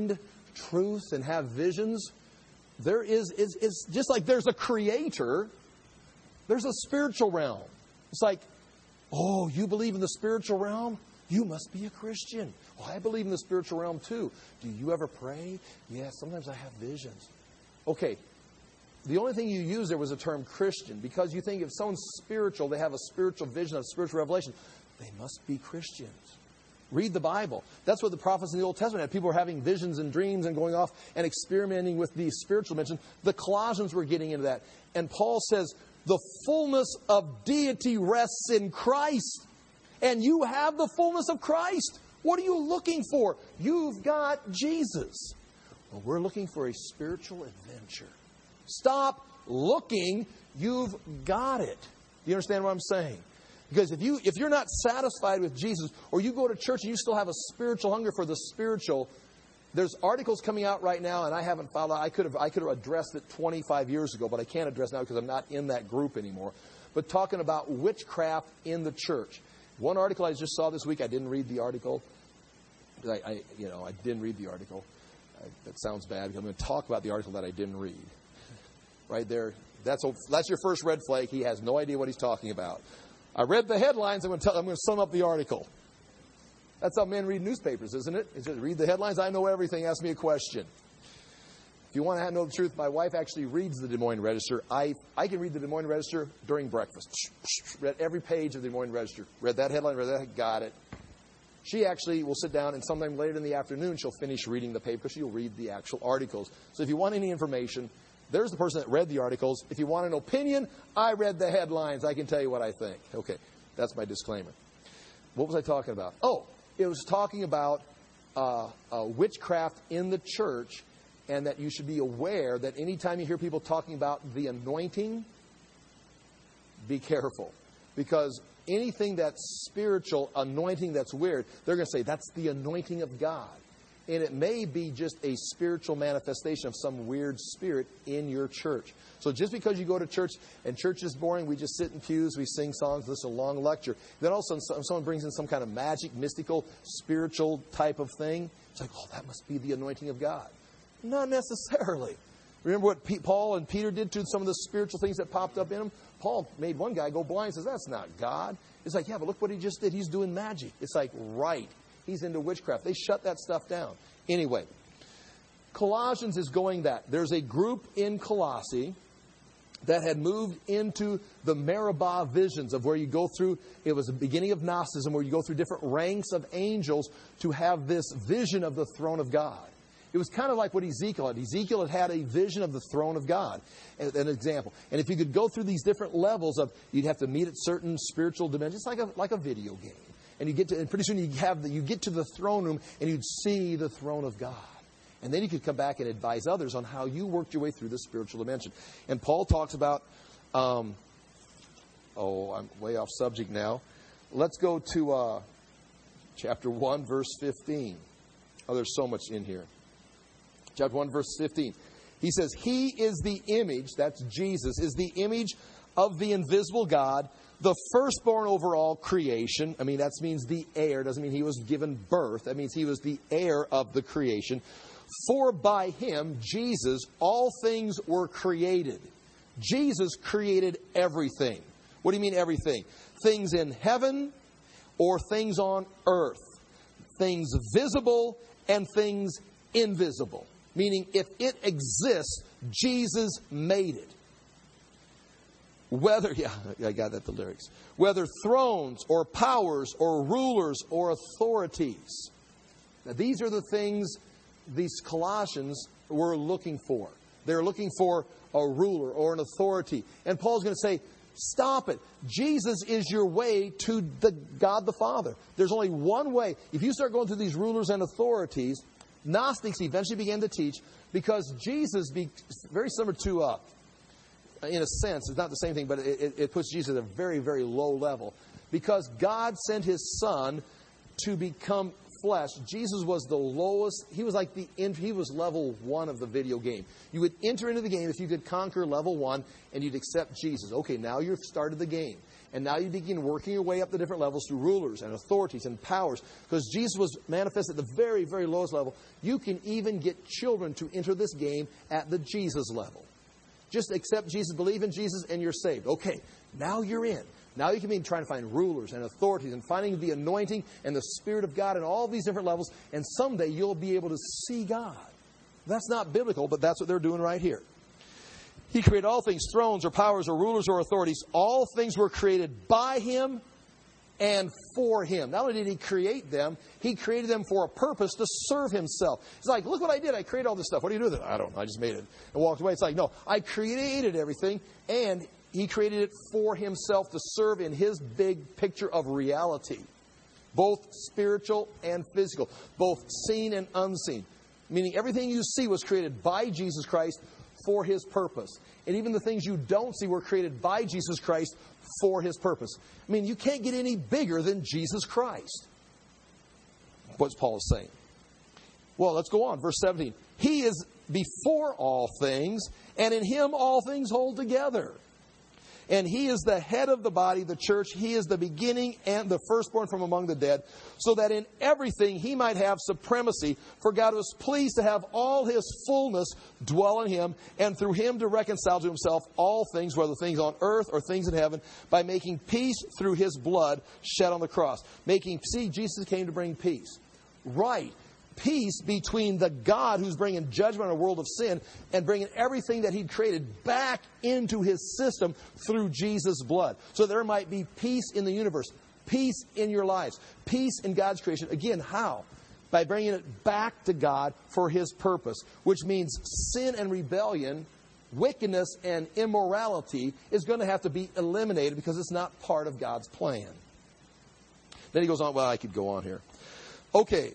truth and have visions, there it's just like there's a creator, there's a spiritual realm. It's like, oh, you believe in the spiritual realm? You must be a Christian. Well, I believe in the spiritual realm too. Do you ever pray? Yeah, sometimes I have visions. Okay, the only thing you used there was the term Christian, because you think if someone's spiritual, they have a spiritual vision, a spiritual revelation, they must be Christians. Read the Bible. That's what the prophets in the Old Testament had. People were having visions and dreams and going off and experimenting with the spiritual dimension. The Colossians were getting into that. And Paul says, the fullness of deity rests in Christ. And you have the fullness of Christ. What are you looking for? You've got Jesus. Well, we're looking for a spiritual adventure. Stop looking. You've got it. Do you understand what I'm saying? Because if you're not satisfied with Jesus, or you go to church and you still have a spiritual hunger for the spiritual, there's articles coming out right now, and I haven't followed. I could have addressed it 25 years ago, but I can't address it now because I'm not in that group anymore. But talking about witchcraft in the church. One article I just saw this week, I didn't read the article. I didn't read the article. That sounds bad, because I'm going to talk about the article that I didn't read. Right there. That's your first red flag. He has no idea what he's talking about. I read the headlines. I'm going to sum up the article. That's how men read newspapers, isn't it? It's just read the headlines. I know everything. Ask me a question. If you want to know the truth, my wife actually reads the Des Moines Register. I can read the Des Moines Register during breakfast. Read every page of the Des Moines Register. Read that headline, read that, got it. She actually will sit down, and sometime later in the afternoon, she'll finish reading the paper because she'll read the actual articles. So if you want any information, there's the person that read the articles. If you want an opinion, I read the headlines. I can tell you what I think. Okay, that's my disclaimer. What was I talking about? Oh, it was talking about witchcraft in the church, and that you should be aware that anytime you hear people talking about the anointing, be careful. Because anything that's spiritual, anointing that's weird, they're going to say that's the anointing of God. And it may be just a spiritual manifestation of some weird spirit in your church. So just because you go to church and church is boring, we just sit in pews, we sing songs, listen to a long lecture. Then all of a sudden someone brings in some kind of magic, mystical, spiritual type of thing. It's like, oh, that must be the anointing of God. Not necessarily. Remember what Paul and Peter did to some of the spiritual things that popped up in them? Paul made one guy go blind and says, that's not God. It's like, yeah, but look what he just did. He's doing magic. It's like, right. He's into witchcraft. They shut that stuff down. Anyway, Colossians is going that. There's a group in Colossae that had moved into the Meribah visions of where you go through, it was the beginning of Gnosticism, where you go through different ranks of angels to have this vision of the throne of God. It was kind of like what Ezekiel had. Ezekiel had a vision of the throne of God, an example. And if you could go through these different levels of, you'd have to meet at certain spiritual dimensions, like a video game. And and pretty soon you get to the throne room and you'd see the throne of God. And then you could come back and advise others on how you worked your way through the spiritual dimension. And Paul talks about, I'm way off subject now. Let's go to chapter 1, verse 15. Oh, there's so much in here. Chapter 1, verse 15. He says, He is the image, that's Jesus, is the image of the invisible God, the firstborn over all creation. I mean, that means the heir. Doesn't mean he was given birth. That means he was the heir of the creation. For by him, Jesus, all things were created. Jesus created everything. What do you mean everything? Things in heaven or things on earth. Things visible and things invisible. Meaning, if it exists, Jesus made it. Whether thrones or powers or rulers or authorities. Now, these are the things these Colossians were looking for. They're looking for a ruler or an authority. And Paul's going to say, stop it. Jesus is your way to God the Father. There's only one way. If you start going through these rulers and authorities, Gnostics eventually began to teach, because Jesus, very similar to, in a sense, it's not the same thing, but it puts Jesus at a very, very low level. Because God sent His Son to become flesh, Jesus was the lowest. He was like he was level 1 of the video game. You would enter into the game if you could conquer level 1 and you'd accept Jesus. Okay, now you've started the game. And now you begin working your way up the different levels through rulers and authorities and powers. Because Jesus was manifest at the very, very lowest level. You can even get children to enter this game at the Jesus level. Just accept Jesus, believe in Jesus, and you're saved. Okay, now you're in. Now you can be trying to find rulers and authorities and finding the anointing and the Spirit of God and all these different levels. And someday you'll be able to see God. That's not biblical, but that's what they're doing right here. He created all things, thrones or powers or rulers or authorities. All things were created by Him and for Him. Not only did He create them, He created them for a purpose to serve Himself. It's like, look what I did. I created all this stuff. What do you do with it? I don't know. I just made it and walked away. It's like, no, I created everything, and He created it for Himself to serve in His big picture of reality. Both spiritual and physical. Both seen and unseen. Meaning everything you see was created by Jesus Christ for His purpose. And even the things you don't see were created by Jesus Christ for His purpose. I mean, you can't get any bigger than Jesus Christ. What's Paul saying? Well, let's go on. Verse 17. He is before all things, and in Him all things hold together. And He is the head of the body, the church. He is the beginning and the firstborn from among the dead, so that in everything He might have supremacy. For God was pleased to have all His fullness dwell in Him, and through Him to reconcile to Himself all things, whether things on earth or things in heaven, by making peace through His blood shed on the cross. See, Jesus came to bring peace. Right. Peace between the God who's bringing judgment on a world of sin and bringing everything that He'd created back into His system through Jesus' blood. So there might be peace in the universe, peace in your lives, peace in God's creation. Again, how? By bringing it back to God for His purpose, which means sin and rebellion, wickedness and immorality is going to have to be eliminated because it's not part of God's plan. Then he goes on. Well, I could go on here. Okay.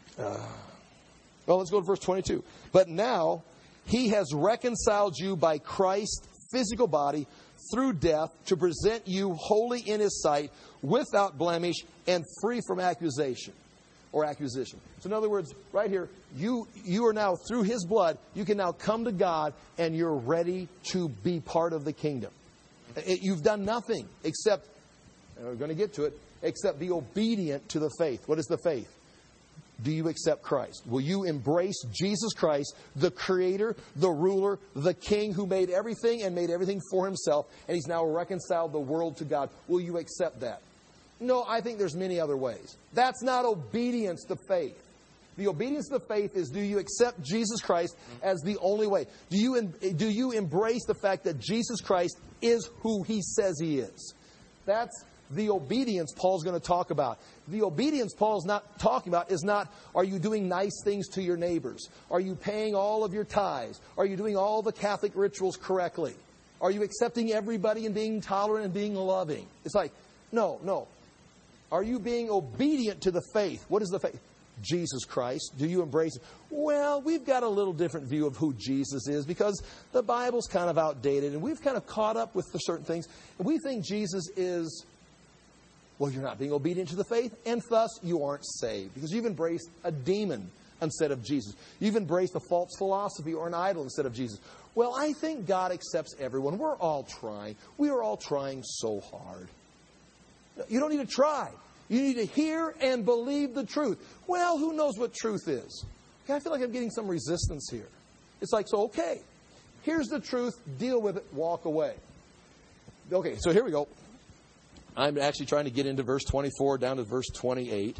Well, let's go to verse 22. But now He has reconciled you by Christ's physical body through death to present you holy in His sight, without blemish, and free from accusation or acquisition. So in other words, right here, you are now, through His blood, you can now come to God and you're ready to be part of the kingdom. You've done nothing except, and we're going to get to it, except be obedient to the faith. What is the faith? Do you accept Christ? Will you embrace Jesus Christ, the Creator, the Ruler, the King who made everything and made everything for Himself, and He's now reconciled the world to God? Will you accept that? No, I think there's many other ways. That's not obedience to faith. The obedience to the faith is, do you accept Jesus Christ as the only way? Do you embrace the fact that Jesus Christ is who He says He is? That's the obedience Paul's going to talk about. The obedience Paul's not talking about is not, are you doing nice things to your neighbors? Are you paying all of your tithes? Are you doing all the Catholic rituals correctly? Are you accepting everybody and being tolerant and being loving? It's like, no. Are you being obedient to the faith? What is the faith? Jesus Christ. Do you embrace it? Well, we've got a little different view of who Jesus is because the Bible's kind of outdated and we've kind of caught up with certain things. And we think Jesus is... Well, you're not being obedient to the faith, and thus you aren't saved because you've embraced a demon instead of Jesus. You've embraced a false philosophy or an idol instead of Jesus. Well, I think God accepts everyone. We're all trying. We are all trying so hard. You don't need to try. You need to hear and believe the truth. Well, who knows what truth is? Okay, I feel like I'm getting some resistance here. It's like, so, okay, here's the truth. Deal with it. Walk away. Okay, so here we go. I'm actually trying to get into verse 24 down to verse 28.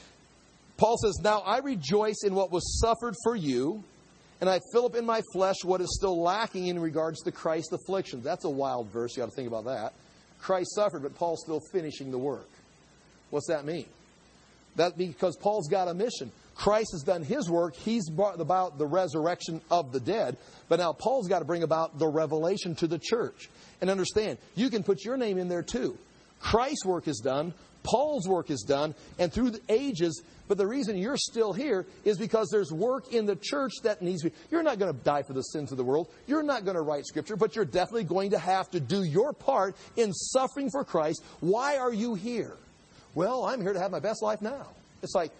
Paul says, now I rejoice in what was suffered for you, and I fill up in my flesh what is still lacking in regards to Christ's afflictions. That's a wild verse. You got to think about that. Christ suffered, but Paul's still finishing the work. What's that mean? That's because Paul's got a mission. Christ has done His work. He's brought about the resurrection of the dead. But now Paul's got to bring about the revelation to the church. And understand, you can put your name in there too. Christ's work is done. Paul's work is done. And through the ages, but the reason you're still here is because there's work in the church that needs to be. You're not going to die for the sins of the world. You're not going to write Scripture, but you're definitely going to have to do your part in suffering for Christ. Why are you here? Well, I'm here to have my best life now. It's like,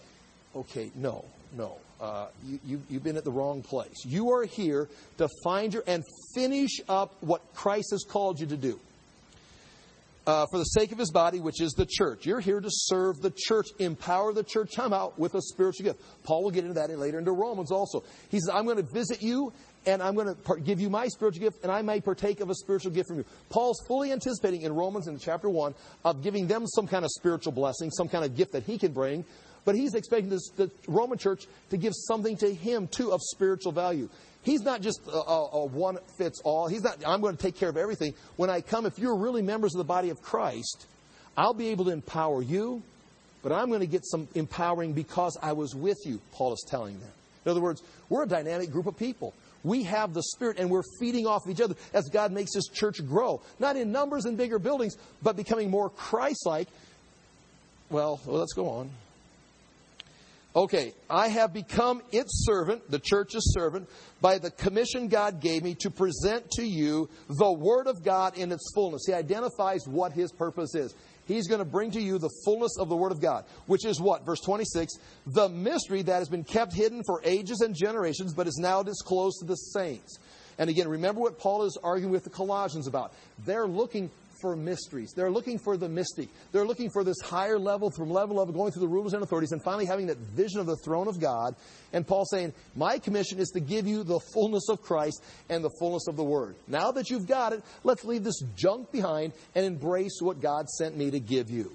Okay, no. You've been at the wrong place. You are here to find and finish up what Christ has called you to do. For the sake of His body, which is the church. You're here to serve the church, empower the church, come out with a spiritual gift. Paul will get into that later into Romans also. He says, I'm going to visit you, and I'm going to give you my spiritual gift, and I may partake of a spiritual gift from you. Paul's fully anticipating in Romans in chapter 1 of giving them some kind of spiritual blessing, some kind of gift that he can bring. But he's expecting the Roman church to give something to him, too, of spiritual value. He's not just a one-fits-all. He's not, I'm going to take care of everything. When I come, if you're really members of the body of Christ, I'll be able to empower you, but I'm going to get some empowering because I was with you, Paul is telling them. In other words, we're a dynamic group of people. We have the Spirit, and we're feeding off of each other as God makes His church grow. Not in numbers and bigger buildings, but becoming more Christ-like. Well, let's go on. Okay, I have become its servant, the church's servant, by the commission God gave me to present to you the Word of God in its fullness. He identifies what His purpose is. He's going to bring to you the fullness of the Word of God, which is what? Verse 26, the mystery that has been kept hidden for ages and generations, but is now disclosed to the saints. And again, remember what Paul is arguing with the Colossians about. They're looking for mysteries. They're looking for the mystic. They're looking for this higher level, from level of going through the rulers and authorities and finally having that vision of the throne of God. And Paul saying, my commission is to give you the fullness of Christ and the fullness of the Word. Now that you've got it, let's leave this junk behind and embrace what God sent me to give you.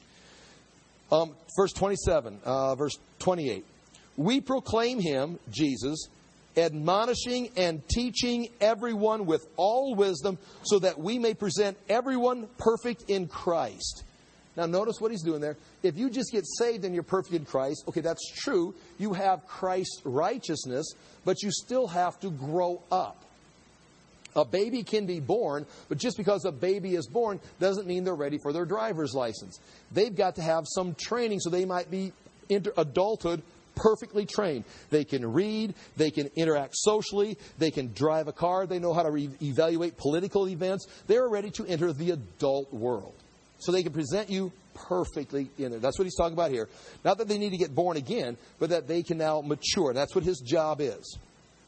Verse 27, verse 28. We proclaim Him, Jesus, admonishing and teaching everyone with all wisdom, so that we may present everyone perfect in Christ. Now notice what he's doing there. If you just get saved and you're perfect in Christ, okay, that's true. You have Christ's righteousness, but you still have to grow up. A baby can be born, but just because a baby is born doesn't mean they're ready for their driver's license. They've got to have some training so they might be adulthood perfectly trained. They can read, they can interact socially, they can drive a car, they know how to evaluate political events. They're ready to enter the adult world. So they can present you perfectly in there. That's what he's talking about here. Not that they need to get born again, but that they can now mature. That's what his job is.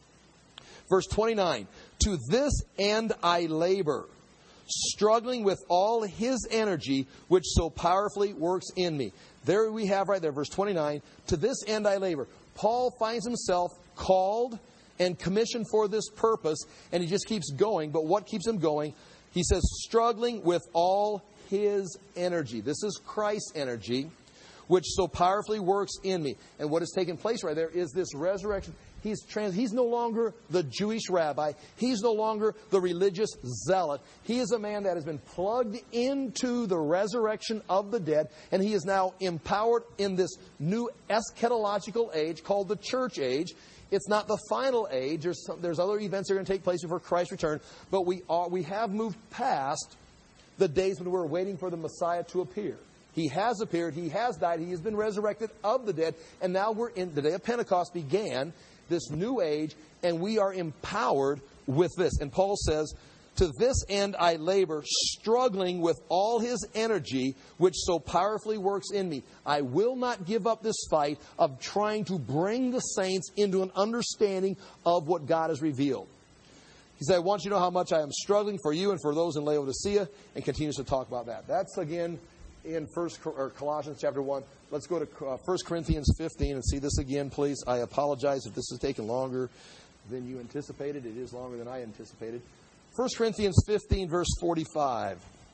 Verse 29, to this end I labor, struggling with all His energy, which so powerfully works in me. There we have right there, verse 29, to this end I labor. Paul finds himself called and commissioned for this purpose, and he just keeps going. But what keeps him going? He says, struggling with all His energy. This is Christ's energy, which so powerfully works in me. And what has taken place right there is this resurrection. He's no longer the Jewish rabbi. He's no longer the religious zealot. He is a man that has been plugged into the resurrection of the dead, and he is now empowered in this new eschatological age called the church age. It's not the final age. There's other events that are going to take place before Christ's return, but we have moved past the days when we were waiting for the Messiah to appear. He has appeared. He has died. He has been resurrected of the dead, and now we're in the day of Pentecost began, this new age, and we are empowered with this. And Paul says, to this end I labor, struggling with all His energy, which so powerfully works in me. I will not give up this fight of trying to bring the saints into an understanding of what God has revealed. He said, I want you to know how much I am struggling for you and for those in Laodicea, and continues to talk about that. That's again in Colossians chapter 1. Let's go to 1 Corinthians 15 and see this again, please. I apologize if this has taken longer than you anticipated. It is longer than I anticipated. 1 Corinthians 15, verse 45.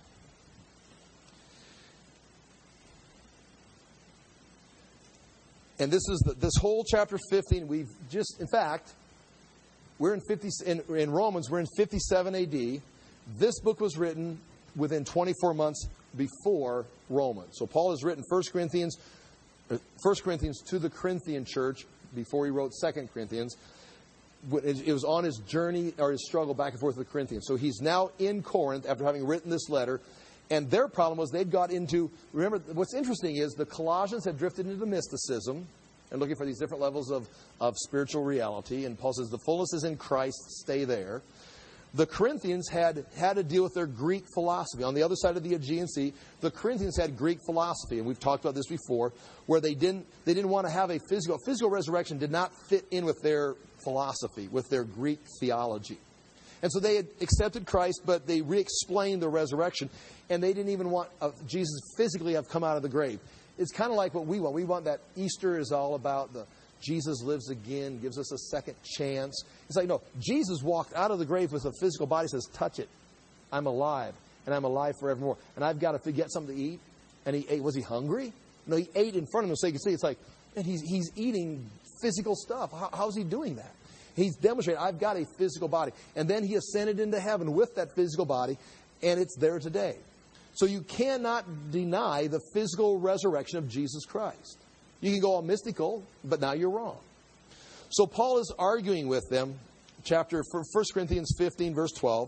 And this is this whole chapter 15. We've just, in fact, we're in Romans, we're in 57 AD. This book was written within 24 months before Romans. So Paul has written 1 Corinthians to the Corinthian church before he wrote 2 Corinthians. It was on his journey or his struggle back and forth with the Corinthians. So he's now in Corinth after having written this letter. And their problem was they'd got into, remember, what's interesting is the Colossians had drifted into mysticism and looking for these different levels of spiritual reality. And Paul says the fullness is in Christ, stay there. The Corinthians had to deal with their Greek philosophy. On the other side of the Aegean Sea, the Corinthians had Greek philosophy, and we've talked about this before, where they didn't want to have a physical resurrection did not fit in with their philosophy, with their Greek theology. And so they had accepted Christ, but they re-explained the resurrection, and they didn't even want Jesus physically have come out of the grave. It's kind of like what we want. We want that Easter is all about the Jesus lives again, gives us a second chance. It's like, no, Jesus walked out of the grave with a physical body, says, touch it. I'm alive, and I'm alive forevermore. And I've got to get something to eat. And he ate. Was he hungry? No, he ate in front of him so you can see. It's like, and he's eating physical stuff. How's he doing that? He's demonstrated, I've got a physical body. And then he ascended into heaven with that physical body, and it's there today. So you cannot deny the physical resurrection of Jesus Christ. You can go all mystical, but now you're wrong. So Paul is arguing with them, 1 Corinthians 15, verse 12.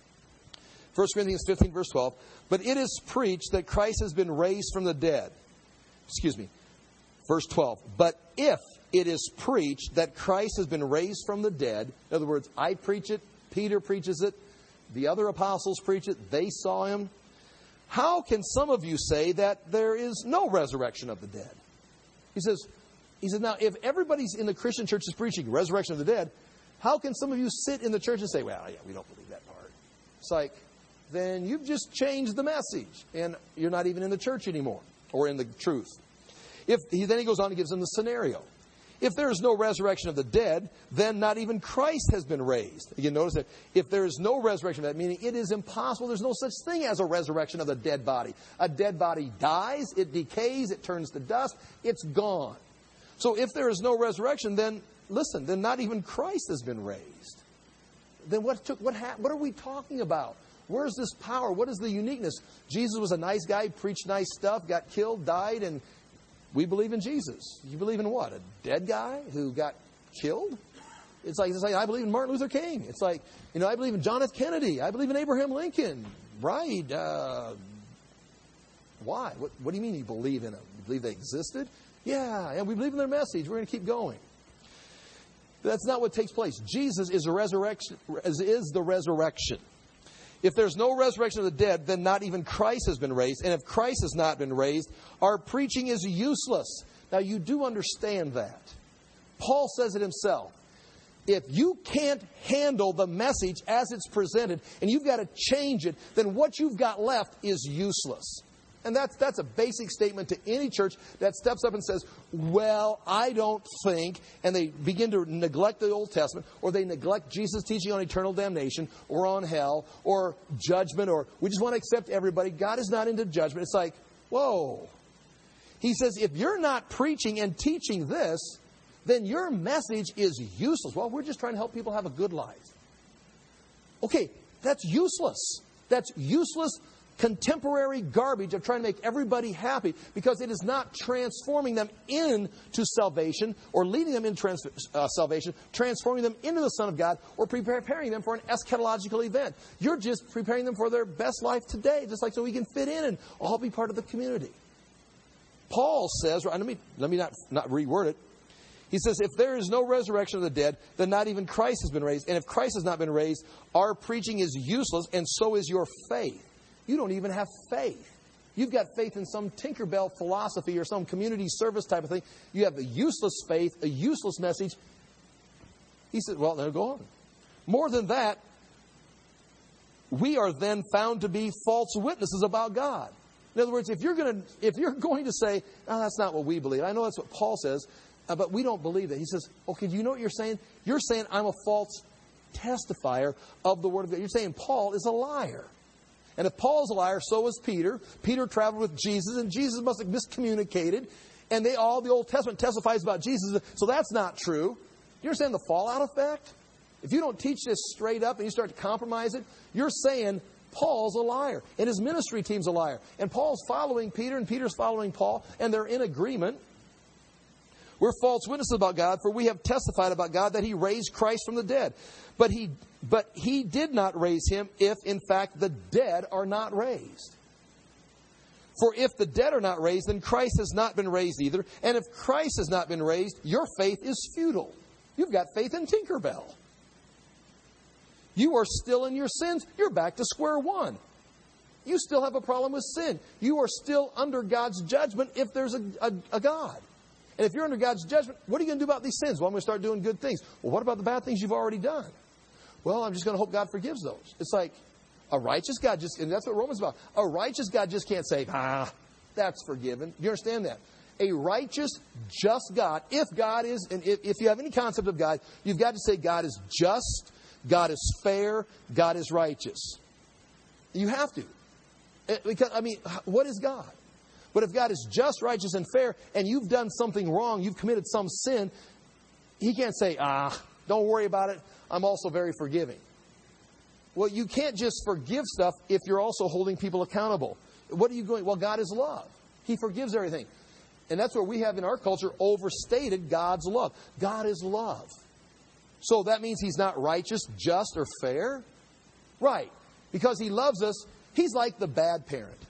1 Corinthians 15, verse 12. But it is preached that Christ has been raised from the dead. Verse 12. But if it is preached that Christ has been raised from the dead, in other words, I preach it, Peter preaches it, the other apostles preach it, they saw him. How can some of you say that there is no resurrection of the dead? He says, now, if everybody's in the Christian church is preaching resurrection of the dead, how can some of you sit in the church and say, well, yeah, we don't believe that part? It's like, then you've just changed the message, and you're not even in the church anymore, or in the truth. Then he goes on and gives them the scenario. If there is no resurrection of the dead, then not even Christ has been raised. Again, notice that if there is no resurrection of that, meaning it is impossible, there's no such thing as a resurrection of the dead body. A dead body dies, it decays, it turns to dust, it's gone. So if there is no resurrection, then not even Christ has been raised. Then what are we talking about? Where's this power? What is the uniqueness? Jesus was a nice guy, preached nice stuff, got killed, died, and we believe in Jesus. You believe in what? A dead guy who got killed? It's like I believe in Martin Luther King. It's like, I believe in John F. Kennedy. I believe in Abraham Lincoln. Right. Why? What do you mean you believe in them? You believe they existed? Yeah, and we believe in their message. We're going to keep going. That's not what takes place. Jesus is the resurrection. If there's no resurrection of the dead, then not even Christ has been raised. And if Christ has not been raised, our preaching is useless. Now, you do understand that. Paul says it himself. If you can't handle the message as it's presented, and you've got to change it, then what you've got left is useless. And that's a basic statement to any church that steps up and says, well, I don't think, and they begin to neglect the Old Testament, or they neglect Jesus' teaching on eternal damnation, or on hell, or judgment, or we just want to accept everybody. God is not into judgment. It's like, whoa. He says, if you're not preaching and teaching this, then your message is useless. Well, we're just trying to help people have a good life. Okay, that's useless. That's useless contemporary garbage of trying to make everybody happy, because it is not transforming them into salvation or leading them into salvation, transforming them into the Son of God, or preparing them for an eschatological event. You're just preparing them for their best life today, just like so we can fit in and all be part of the community. Paul says, let me not reword it. He says, if there is no resurrection of the dead, then not even Christ has been raised. And if Christ has not been raised, our preaching is useless, and so is your faith. You don't even have faith. You've got faith in some Tinkerbell philosophy or some community service type of thing. You have a useless faith, a useless message. He said, well, now go on. More than that, we are then found to be false witnesses about God. In other words, if you're going to say, oh, that's not what we believe. I know that's what Paul says, but we don't believe that. He says, okay, do you know what you're saying? You're saying I'm a false testifier of the Word of God. You're saying Paul is a liar. And if Paul's a liar, so is Peter. Peter traveled with Jesus, and Jesus must have miscommunicated. And the Old Testament testifies about Jesus. So that's not true. You understand the fallout effect? If you don't teach this straight up and you start to compromise it, you're saying Paul's a liar. And his ministry team's a liar. And Paul's following Peter, and Peter's following Paul. And they're in agreement. We're false witnesses about God, for we have testified about God that He raised Christ from the dead. But he did not raise Him if, in fact, the dead are not raised. For if the dead are not raised, then Christ has not been raised either. And if Christ has not been raised, your faith is futile. You've got faith in Tinkerbell. you are still in your sins. You're back to square one. You still have a problem with sin. You are still under God's judgment if there's a God. And if you're under God's judgment, what are you going to do about these sins? Well, I'm going to start doing good things. Well, what about the bad things you've already done? Well, I'm just going to hope God forgives those. It's like a righteous God and that's what Romans is about. A righteous God just can't say, that's forgiven. You understand that? A righteous, just God, if God is, and if you have any concept of God, you've got to say God is just, God is fair, God is righteous. You have to. Because, what is God? But if God is just, righteous, and fair, and you've done something wrong, you've committed some sin, He can't say, don't worry about it, I'm also very forgiving. Well, you can't just forgive stuff if you're also holding people accountable. What are you going? Well, God is love. He forgives everything. And that's where we have in our culture overstated God's love. God is love. So that means He's not righteous, just, or fair? Right. Because He loves us, He's like the bad parent.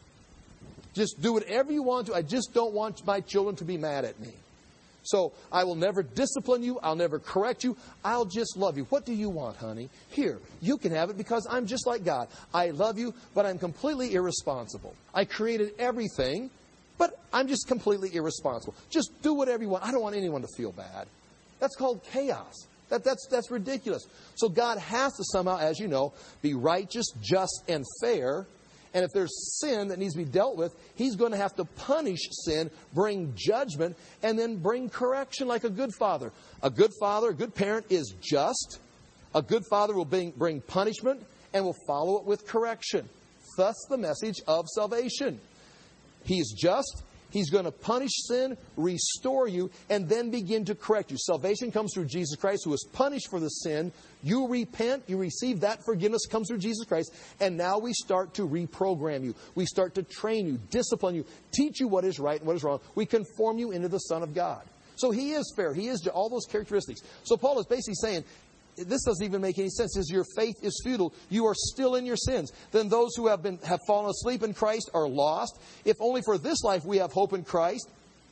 Just do whatever you want to. I just don't want my children to be mad at me. So I will never discipline you. I'll never correct you. I'll just love you. What do you want, honey? Here, you can have it because I'm just like God. I love you, but I'm completely irresponsible. I created everything, but I'm just completely irresponsible. Just do whatever you want. I don't want anyone to feel bad. That's called chaos. That's ridiculous. So God has to somehow, as you know, be righteous, just, and fair. And if there's sin that needs to be dealt with, He's going to have to punish sin, bring judgment, and then bring correction like a good father. A good father, a good parent is just. A good father will bring punishment and will follow it with correction. Thus the message of salvation. He's just. He's going to punish sin, restore you, and then begin to correct you. Salvation comes through Jesus Christ, who was punished for the sin. You repent, you receive that forgiveness, comes through Jesus Christ, and now we start to reprogram you. We start to train you, discipline you, teach you what is right and what is wrong. We conform you into the Son of God. So He is fair. He is all those characteristics. So Paul is basically saying, this doesn't even make any sense. Says your faith is futile. You are still in your sins. Then those who have fallen asleep in Christ are lost. If only for this life we have hope in Christ.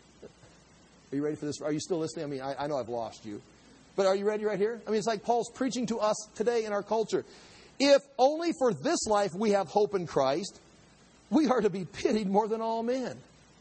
Are you ready for this? Are you still listening? I know I've lost you. But are you ready right here? It's like Paul's preaching to us today in our culture. If only for this life we have hope in Christ, we are to be pitied more than all men.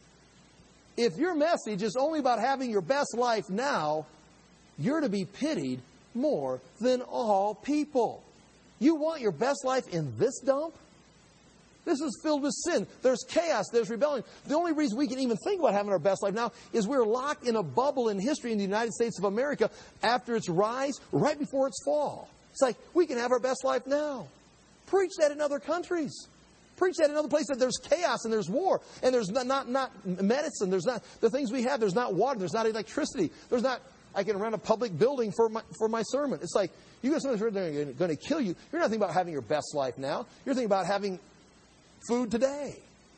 If your message is only about having your best life now, you're to be pitied more than all people. You want your best life in this dump? This is filled with sin. There's chaos. There's rebellion. The only reason we can even think about having our best life now is we're locked in a bubble in history in the United States of America after its rise, right before its fall. It's like, we can have our best life now. Preach that in other countries. Preach that in other places that there's chaos and there's war and there's not medicine. There's not the things we have. There's not water. There's not electricity. There's not... I can rent a public building for my sermon. It's like, you got something that's going to kill you. You're not thinking about having your best life now. You're thinking about having food today.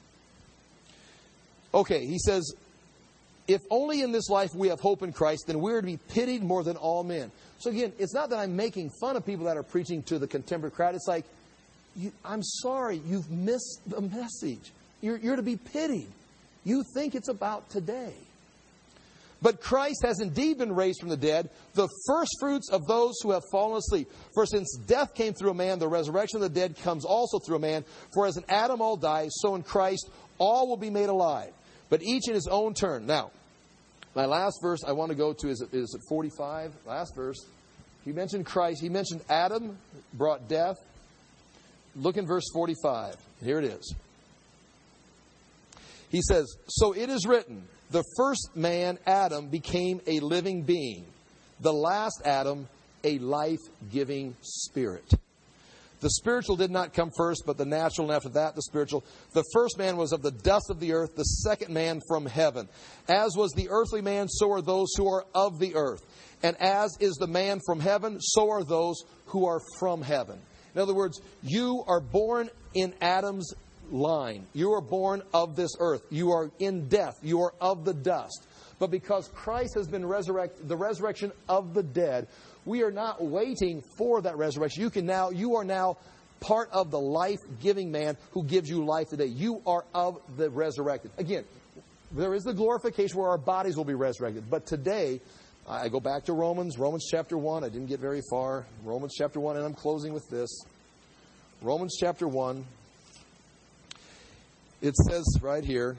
Okay, he says, if only in this life we have hope in Christ, then we're to be pitied more than all men. So again, it's not that I'm making fun of people that are preaching to the contemporary crowd. It's like, I'm sorry, you've missed the message. You're to be pitied. You think it's about today. But Christ has indeed been raised from the dead, the first fruits of those who have fallen asleep. For since death came through a man, the resurrection of the dead comes also through a man. For as in Adam all die, so in Christ all will be made alive, but each in his own turn. Now, my last verse I want to go to is it 45? Last verse. He mentioned Christ. He mentioned Adam brought death. Look in verse 45. Here it is. He says, so it is written, the first man, Adam, became a living being. The last Adam, a life-giving spirit. The spiritual did not come first, but the natural, and after that, the spiritual. The first man was of the dust of the earth, the second man from heaven. As was the earthly man, so are those who are of the earth. And as is the man from heaven, so are those who are from heaven. In other words, you are born in Adam's line. You are born of this earth. You are in death. You are of the dust. But because Christ has been resurrected, the resurrection of the dead, we are not waiting for that resurrection. You are now part of the life-giving man who gives you life today. You are of the resurrected. Again, there is the glorification where our bodies will be resurrected. But today, I go back to Romans chapter 1. I didn't get very far. Romans chapter 1, and I'm closing with this. Romans chapter 1. It says right here,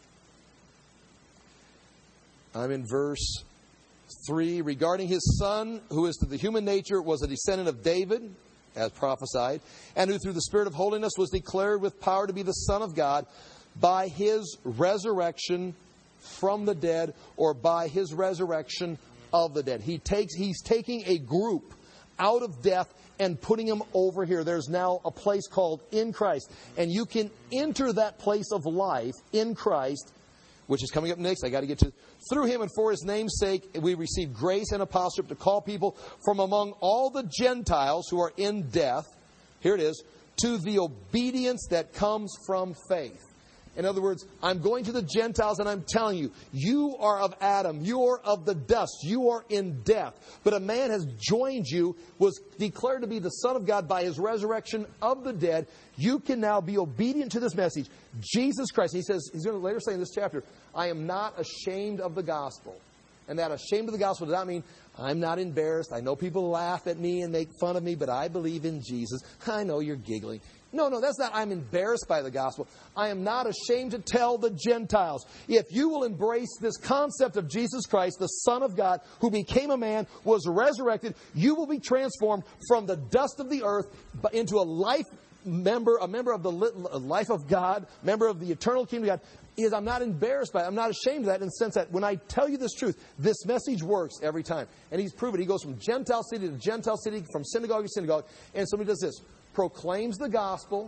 I'm in verse 3, regarding his Son, who is to the human nature was a descendant of David, as prophesied, and who through the Spirit of holiness was declared with power to be the Son of God by his resurrection from the dead, or by his resurrection of the dead. He's taking a group out of death and putting them over here. There's now a place called in Christ. And you can enter that place of life in Christ, which is coming up next. I got to get to. Through him and for his name's sake, we receive grace and apostleship to call people from among all the Gentiles who are in death, here it is, to the obedience that comes from faith. In other words, I'm going to the Gentiles and I'm telling you, you are of Adam, you are of the dust, you are in death. But a man has joined you, was declared to be the Son of God by his resurrection of the dead. You can now be obedient to this message. Jesus Christ, he says, he's going to later say in this chapter, I am not ashamed of the gospel. And that ashamed of the gospel does not mean I'm not embarrassed. I know people laugh at me and make fun of me, but I believe in Jesus. I know you're giggling. No, that's not I'm embarrassed by the gospel. I am not ashamed to tell the Gentiles. If you will embrace this concept of Jesus Christ, the Son of God, who became a man, was resurrected, you will be transformed from the dust of the earth into a member of the life of God, member of the eternal kingdom of God. I'm not embarrassed by it. I'm not ashamed of that in the sense that when I tell you this truth, this message works every time. And he's proven it. He goes from Gentile city to Gentile city, from synagogue to synagogue. And somebody does this. Proclaims the gospel,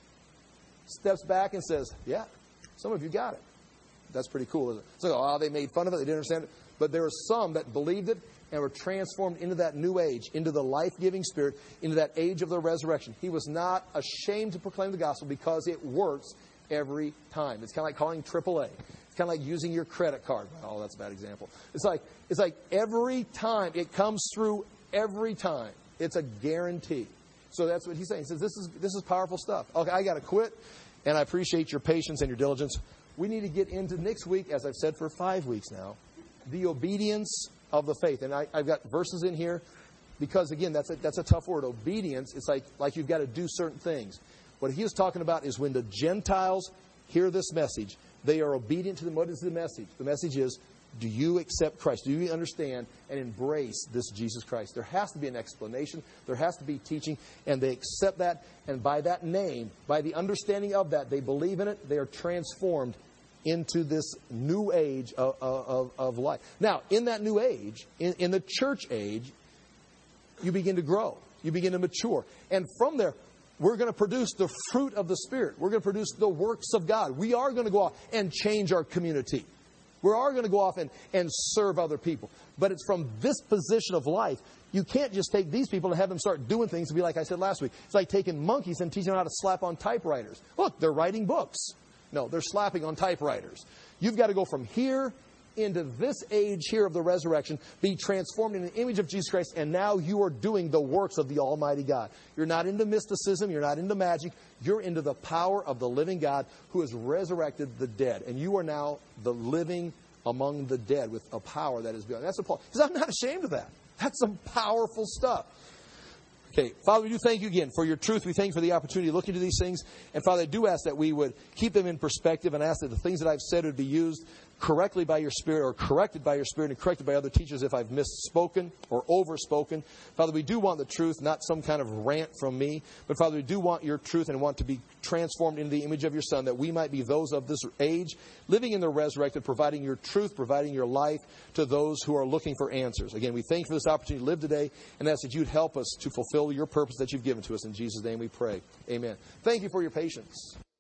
steps back and says, yeah, some of you got it. That's pretty cool, isn't it? So, they made fun of it, they didn't understand it. But there were some that believed it and were transformed into that new age, into the life-giving Spirit, into that age of the resurrection. He was not ashamed to proclaim the gospel because it works every time. It's kind of like calling AAA. It's kind of like using your credit card. Oh, that's a bad example. It's like every time, it comes through every time. It's a guarantee. So that's what he's saying. He says, this is powerful stuff. Okay, I got to quit, and I appreciate your patience and your diligence. We need to get into next week, as I've said for 5 weeks now, the obedience of the faith. And I've got verses in here because, again, that's a tough word. Obedience, it's like you've got to do certain things. What he was talking about is when the Gentiles hear this message, they are obedient to them. What is the message? The message is, do you accept Christ? Do you understand and embrace this Jesus Christ? There has to be an explanation. There has to be teaching. And they accept that. And by that name, by the understanding of that, they believe in it. They are transformed into this new age of life. Now, in that new age, in the church age, you begin to grow. You begin to mature. And from there, we're going to produce the fruit of the Spirit. We're going to produce the works of God. We are going to go out and change our community. We are going to go off and serve other people. But it's from this position of life. You can't just take these people and have them start doing things to be like I said last week. It's like taking monkeys and teaching them how to slap on typewriters. Look, they're writing books. No, they're slapping on typewriters. You've got to go from here into this age here of the resurrection, be transformed in the image of Jesus Christ, and now you are doing the works of the Almighty God. You're not into mysticism. You're not into magic. You're into the power of the living God who has resurrected the dead. And you are now the living among the dead with a power that is beyond. That's what Paul says. I'm not ashamed of that. That's some powerful stuff. Okay, Father, we do thank you again for your truth. We thank you for the opportunity to look into these things. And Father, I do ask that we would keep them in perspective and ask that the things that I've said would be used correctly by your Spirit or corrected by your Spirit and corrected by other teachers if I've misspoken or overspoken. Father, we do want the truth, not some kind of rant from me. But Father, we do want your truth and want to be transformed into the image of your Son, that we might be those of this age, living in the resurrected, providing your truth, providing your life to those who are looking for answers. Again, we thank you for this opportunity to live today and ask that you'd help us to fulfill your purpose that you've given to us. In Jesus' name we pray. Amen. Thank you for your patience.